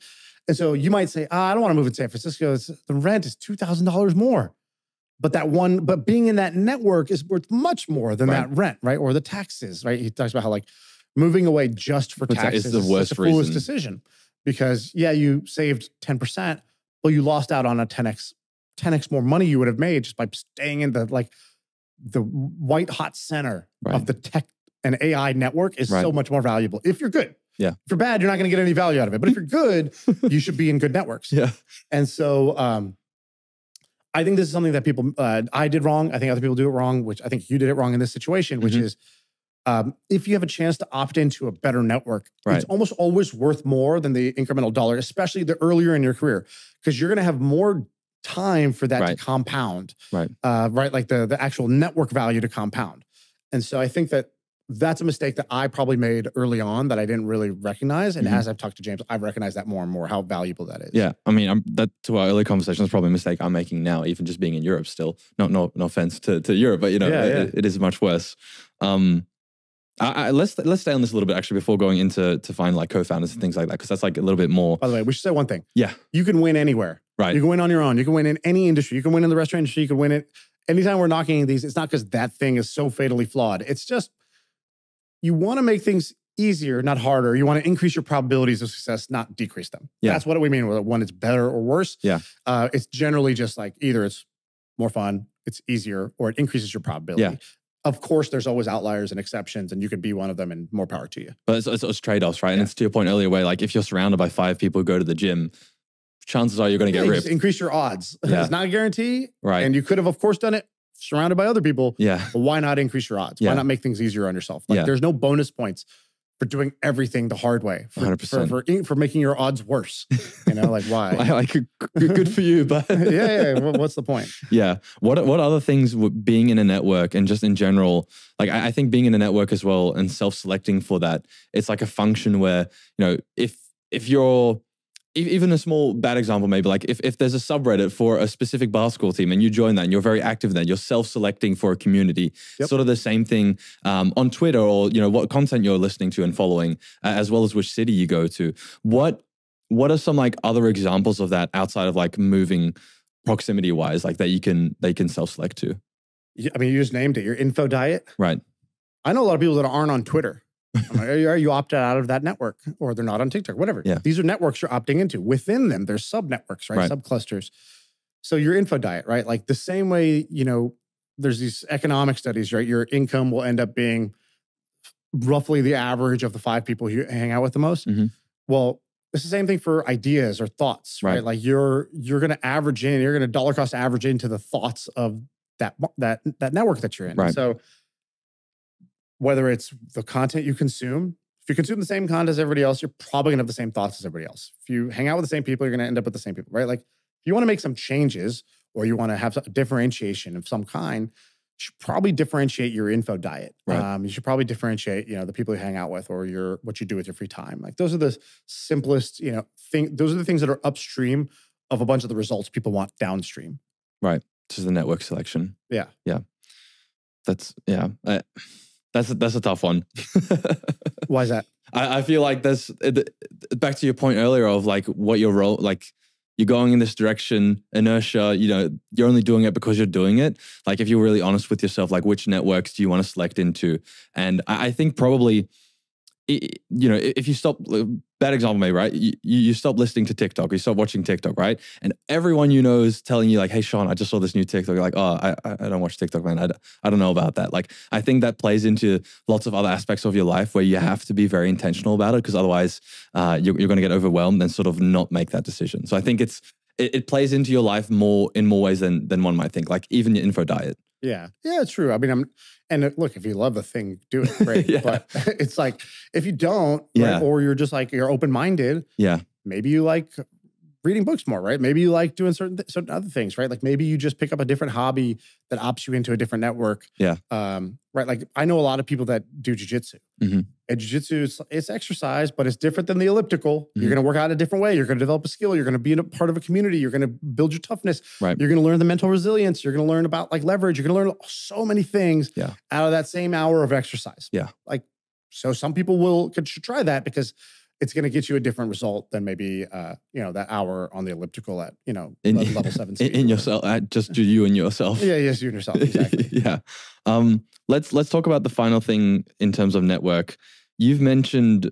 And so you might say, oh, I don't want to move in San Francisco. It's, the rent is two thousand dollars more. But that one, but being in that network is worth much more than Right. that rent, right? Or the taxes, right? He talks about how like moving away just for But that is taxes the is worst the foolish reason. decision. Because yeah, you saved ten percent, but you lost out on a ten x, ten x more money you would have made just by staying in the like the white hot center Right. of the tech and A I network is Right. so much more valuable. If you're good. Yeah. If you're bad, you're not going to get any value out of it. But if you're good, you should be in good networks. Yeah. And so um, I think this is something that people, uh, I did wrong. I think other people do it wrong, which I think you did it wrong in this situation, which Mhm. is um, if you have a chance to opt into a better network, Right. it's almost always worth more than the incremental dollar, especially the earlier in your career, because you're going to have more time for that Right. to compound, Right. uh, right? Like the, the actual network value to compound. And so I think that that's a mistake that I probably made early on that I didn't really recognize. And Mhm. as I've talked to James, I've recognized that more and more, how valuable that is. Yeah, I mean, I'm, that to our earlier conversation is probably a mistake I'm making now, even just being in Europe still. No, no, no offense to, to Europe, but you know, Yeah, it, yeah. it is much worse. Um, I, I, let's let's stay on this a little bit actually before going into to find like co-founders and things like that, because that's like a little bit more. By the way, we should say one thing. Yeah, You can win anywhere. right. You can win on your own. You can win in any industry. You can win in the restaurant industry. You can win it. Anytime we're knocking these, it's not because that thing is so fatally flawed. It's just you want to make things easier, not harder. You want to increase your probabilities of success, not decrease them. Yeah. That's what we mean with one. It's better or worse. Yeah. Uh, it's generally just like either it's more fun, it's easier, or it increases your probability. Yeah. Of course, there's always outliers and exceptions, and you could be one of them, and more power to you. But it's, it's, it's trade-offs, right? And Yeah. it's to your point earlier, where like if you're surrounded by five people who go to the gym, chances are you're going to Yeah, get you ripped, just increase your odds. Yeah. It's not a guarantee, right? and you could have, of course, done it surrounded by other people. yeah, But why not increase your odds? Yeah. Why not make things easier on yourself? Like Yeah. there's no bonus points for doing everything the hard way. For, one hundred for, percent. for, for making your odds worse. You know, like why? I like good, good for you, but yeah, yeah. What- What's the point? Yeah. What what other things would being in a network and just in general, like I, I think being in a network as well and self-selecting for that, it's like a function where, you know, if if you're e- even a small bad example, maybe like if, if there's a subreddit for a specific basketball team and you join that and you're very active then, you're self-selecting for a community. Yep. Sort of the same thing um, on Twitter or, you know, what content you're listening to and following, uh, as well as which city you go to. What what are some like other examples of that outside of like moving proximity wise, like that you can they can self-select to? You- I mean, you just named it. Your info diet. Right. I know a lot of people that aren't on Twitter. I'm like, are you, are you opted out of that network, or they're not on TikTok, whatever. Yeah. These are networks you're opting into. Within them, there's sub networks, right? Right. Sub clusters. So your info diet, right? Like the same way, you know, there's these economic studies, right? Your income will end up being roughly the average of the five people you hang out with the most. Mhm. Well, it's the same thing for ideas or thoughts, right? Right. Like you're you're going to average in, you're going to dollar cost average into the thoughts of that that that network that you're in. Right. So whether it's the content you consume, if you consume the same content as everybody else, you're probably gonna have the same thoughts as everybody else. If you hang out with the same people, you're gonna end up with the same people, right? Like if you want to make some changes or you want to have a differentiation of some kind, you should probably differentiate your info diet. Right. Um, you should probably differentiate, you know, the people you hang out with or your what you do with your free time. Like those are the simplest, you know, thing. Those are the things that are upstream of a bunch of the results people want downstream. Just the network selection. Yeah. Yeah. That's yeah. Uh, that's a, that's a tough one. Why is that? I, I feel like there's it, back to your point earlier of like what your role, like you're going in this direction, inertia, you know, you're only doing it because you're doing it. Like if you're really honest with yourself, like which networks do you want to select into? And I, I think probably, i- you know, if you stop, bad example maybe, right? You, you stop listening to TikTok, you stop watching TikTok, right? And everyone you know is telling you like, hey, Sean, I just saw this new TikTok. You're like, oh, I, I I don't watch TikTok, man. I, d- I don't know about that. Like, I think that plays into lots of other aspects of your life where you have to be very intentional about it because otherwise uh, you're, you're going to get overwhelmed and sort of not make that decision. So I think it's, it, it plays into your life more in more ways than than one might think, like even your info diet. Yeah. Yeah, it's true. I mean, I'm, and uh, look, if you love the thing, do it. Great. Yeah. But it's like, if you don't, Yeah. right, or you're just like, you're open-minded, Yeah. maybe you like reading books more, right? Maybe you like doing certain, th- certain other things, right? Like maybe you just pick up a different hobby that opts you into a different network. Yeah. Um, right. Like I know a lot of people that do jujitsu. Mhm. And jujitsu is it's exercise, but it's different than the elliptical. Mhm. You're going to work out a different way. You're going to develop a skill. You're going to be in a part of a community. You're going to build your toughness. Right. You're going to learn the mental resilience. You're going to learn about like leverage. You're going to learn so many things Yeah. out of that same hour of exercise. Yeah. Like, so some people will could should try that because it's going to get you a different result than maybe, uh, you know, that hour on the elliptical at, you know, In- level seven in, speed. in yourself, uh, just do you and yourself. Yeah, yes, you and yourself, exactly. yeah. Um, let's let's talk about the final thing in terms of network. You've mentioned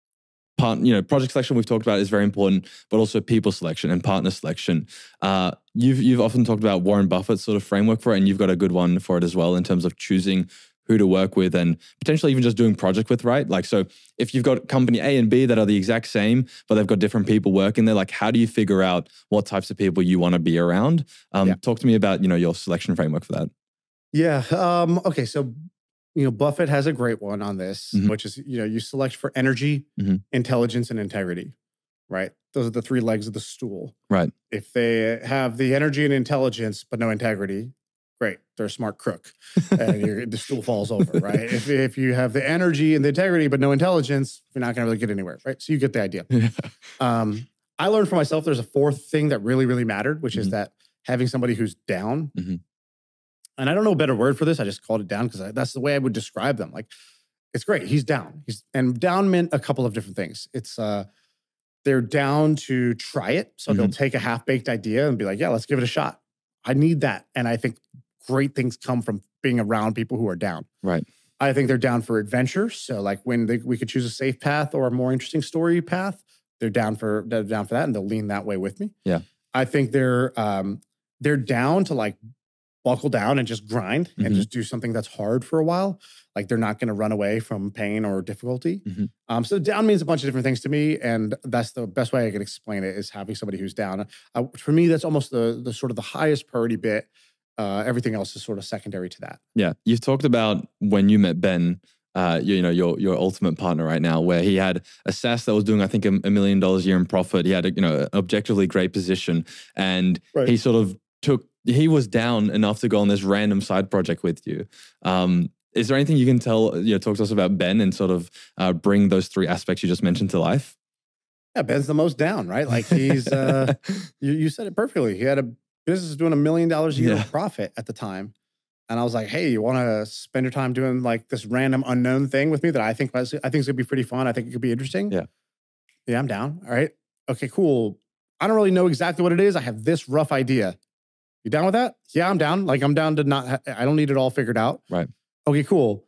part, you know, project selection we've talked about is very important, but also people selection and partner selection. Uh, you've you've often talked about Warren Buffett's sort of framework for it, and you've got a good one for it as well in terms of choosing who to work with and potentially even just doing project with, right? Like, so if you've got company A and B that are the exact same, but they've got different people working there, like how do you figure out what types of people you want to be around? Um, Yeah. Talk to me about, you know, your selection framework for that. Yeah. Um, okay. So, you know, Buffett has a great one on this, Mhm. which is, you know, you select for energy, Mhm. intelligence, and integrity, right? Those are the three legs of the stool. Right. If they have the energy and intelligence, but no integrity, great. They're a smart crook and you're, the stool falls over, right? If, if you have the energy and the integrity, but no intelligence, you're not going to really get anywhere, right? So you get the idea. Yeah. Um, I learned for myself, there's a fourth thing that really, really mattered, which is Mhm. that having somebody who's down, Mhm. and I don't know a better word for this. I just called it down because that's the way I would describe them. Like, it's great. He's down. He's and down meant a couple of different things. It's uh, they're down to try it, so they'll Mhm. take a half baked idea and be like, "Yeah, let's give it a shot." I need that, and I think great things come from being around people who are down. Right. I think they're down for adventure. So, like when they, we could choose a safe path or a more interesting story path, they're down for they're down for that, and they'll lean that way with me. Yeah. I think they're um, they're down to like buckle down and just grind and Mhm. just do something that's hard for a while. Like they're not going to run away from pain or difficulty. Mhm. Um, so down means a bunch of different things to me, and that's the best way I can explain it is having somebody who's down. Uh, for me, that's almost the the sort of the highest priority bit. Uh, everything else is sort of secondary to that. Yeah. You've talked about when you met Ben, uh, you, you know, your your ultimate partner right now, where he had a SaaS that was doing, I think, a, a million dollars a year in profit. He had a, you know, an objectively great position, and Right. he sort of took, he was down enough to go on this random side project with you. Um, is there anything you can tell, you know, talk to us about Ben and sort of uh, bring those three aspects you just mentioned to life? Yeah, Ben's the most down, right? Like he's, uh, you, you said it perfectly. He had a business doing a million dollars a year Yeah. of profit at the time. And I was like, hey, you want to spend your time doing like this random unknown thing with me that I think was, I think is going to be pretty fun. I think it could be interesting. Yeah. Yeah, I'm down. All right. Okay, cool. I don't really know exactly what it is. I have this rough idea. You down with that? Yeah, I'm down. Like I'm down to not, ha- I don't need it all figured out. Right. Okay, cool.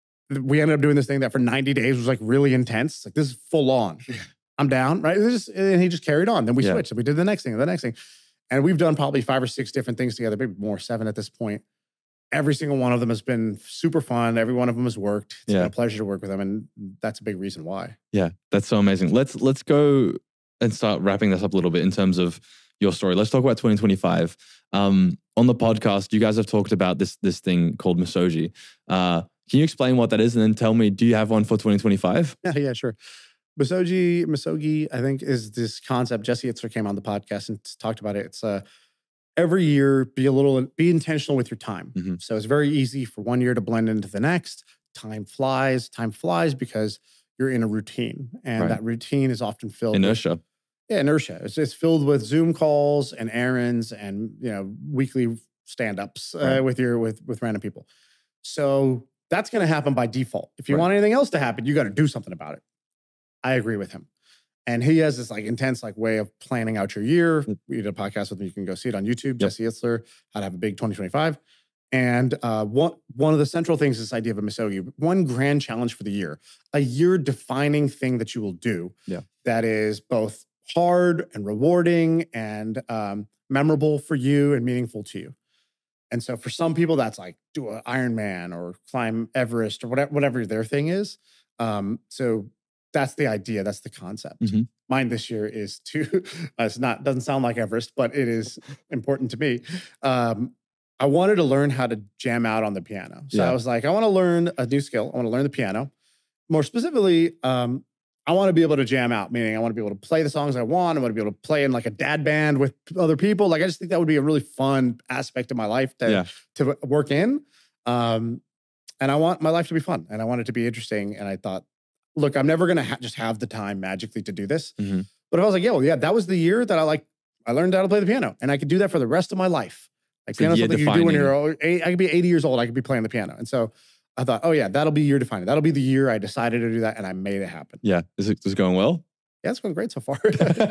We ended up doing this thing that for ninety days was like really intense. Like this is full on. I'm down, right? It was just, and he just carried on. Then we Yeah. switched and we did the next thing, the next thing. And we've done probably five or six different things together, maybe more, seven at this point. Every single one of them has been super fun. Every one of them has worked. It's Yeah. been a pleasure to work with them. And that's a big reason why. Yeah, that's so amazing. Let's let's go and start wrapping this up a little bit in terms of your story. Let's talk about twenty twenty-five. Um, on the podcast, you guys have talked about this this thing called Misogi. Uh, can you explain what that is, and then tell me, do you have one for twenty twenty-five? Yeah, yeah, sure. Misogi, Misogi, I think, is this concept. Jesse Itzler came on the podcast and talked about it. It's uh, every year, be a little, be intentional with your time. Mhm. So it's very easy for one year to blend into the next. Time flies. Time flies because you're in a routine, and Right. that routine is often filled with Inertia. Yeah, inertia. It's, it's filled with Zoom calls and errands and you know weekly stand-ups uh, Right. with your with with random people. So that's going to happen by default. If you Right. want anything else to happen, you got to do something about it. I agree with him, and he has this like intense like way of planning out your year. We did a podcast with him. You can go see it on YouTube. Yep. Jesse Itzler, How to Have a Big twenty twenty-five. And uh, one one of the central things is this idea of a Misogi. One grand challenge for the year, a year defining thing that you will do. Yeah. That is both hard and rewarding and um, memorable for you and meaningful to you. And so for some people, that's like do an Ironman or climb Everest or whatever, whatever their thing is. Um, so that's the idea. That's the concept. Mhm. Mine this year is to, it's not, doesn't sound like Everest, but it is important to me. Um, I wanted to learn how to jam out on the piano. So Yeah. I was like, I want to learn a new skill. I want to learn the piano. More specifically, um, I want to be able to jam out, meaning I want to be able to play the songs I want. I want to be able to play in like a dad band with other people. Like, I just think that would be a really fun aspect of my life to, Yeah. to work in. Um, and I want my life to be fun and I want it to be interesting. And I thought, look, I'm never going to ha- just have the time magically to do this. Mhm. But if I was like, yeah, well, yeah, that was the year that I like, I learned how to play the piano and I could do that for the rest of my life. Like It's a piano's year something you do when defining- you're, eight, I could be eighty years old. I could be playing the piano. And so I thought, oh yeah, that'll be year defining. That'll be the year I decided to do that, and I made it happen. Yeah. Is it, is it going well? Yeah, it's going great so far.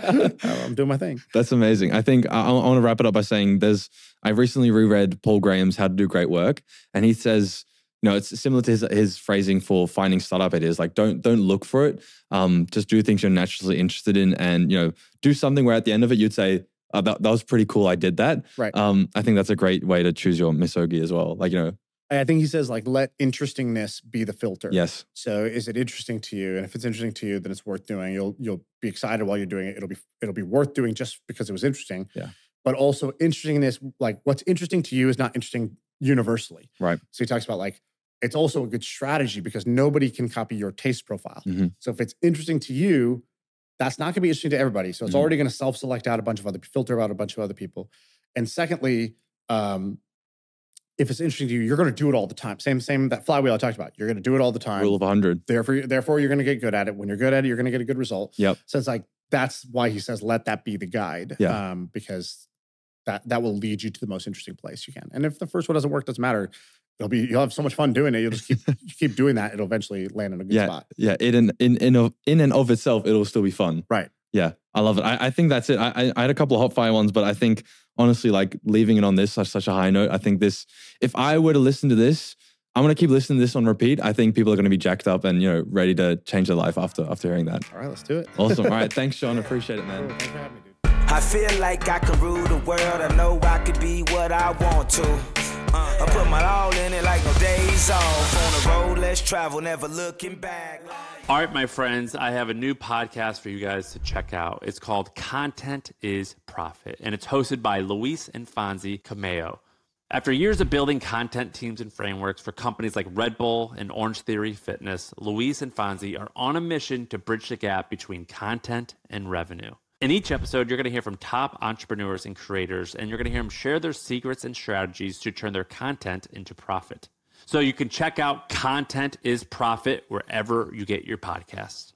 I'm doing my thing. That's amazing. I think I, I want to wrap it up by saying there's, I recently reread Paul Graham's How to Do Great Work. And he says, you know, it's similar to his, his phrasing for finding startup ideas. Like, don't, don't look for it. Um, just do things you're naturally interested in, and, you know, do something where at the end of it, you'd say, oh, that, that was pretty cool. I did that. Right. Um, I think that's a great way to choose your misogi as well. Like, you know, I think he says, like, let interestingness be the filter. yes. So is it interesting to you? And if it's interesting to you, then it's worth doing. You'll you'll be excited while you're doing it. It'll be it'll be worth doing just because it was interesting. Yeah. But also interestingness, like what's interesting to you is not interesting universally. Right. So he talks about like, it's also a good strategy because nobody can copy your taste profile. Mhm. So if it's interesting to you, that's not going to be interesting to everybody. So it's Mhm. already going to self-select out a bunch of other, filter out a bunch of other people. And secondly, um, if it's interesting to you, you're going to do it all the time. Same, same, that flywheel I talked about. You're going to do it all the time. Rule of one hundred. Therefore, therefore, you're going to get good at it. When you're good at it, you're going to get a good result. Yep. So it's like, that's why he says, let that be the guide. Yeah. Um, because that that will lead you to the most interesting place you can. And if the first one doesn't work, doesn't matter. It'll be, you'll have so much fun doing it. You'll just keep keep doing that. It'll eventually land in a good Yeah. spot. Yeah. It in, in, in, of, in and of itself, it'll still be fun. Right. Yeah, I love it. I, I think that's it. I, I, I had a couple of hot fire ones, but I think honestly, like leaving it on this such such a high note, I think this, if I were to listen to this, I'm going to keep listening to this on repeat. I think people are going to be jacked up and, you know, ready to change their life after after hearing that. All right, let's do it. Awesome. All right. Thanks, Sean. Appreciate it, man. Cool. Thanks for having me, dude. I feel like I can rule the world. I know I could be what I want to. Uh, I put my all in it like no days off. On the road, let's travel, never looking back. All right, my friends, I have a new podcast for you guys to check out. It's called Content is Profit, and it's hosted by Luis and Fonzie Cameo. After years of building content teams and frameworks for companies like Red Bull and Orange Theory Fitness, Luis and Fonzie are on a mission to bridge the gap between content and revenue. In each episode, you're going to hear from top entrepreneurs and creators, and you're going to hear them share their secrets and strategies to turn their content into profit. So you can check out Content is Profit wherever you get your podcasts.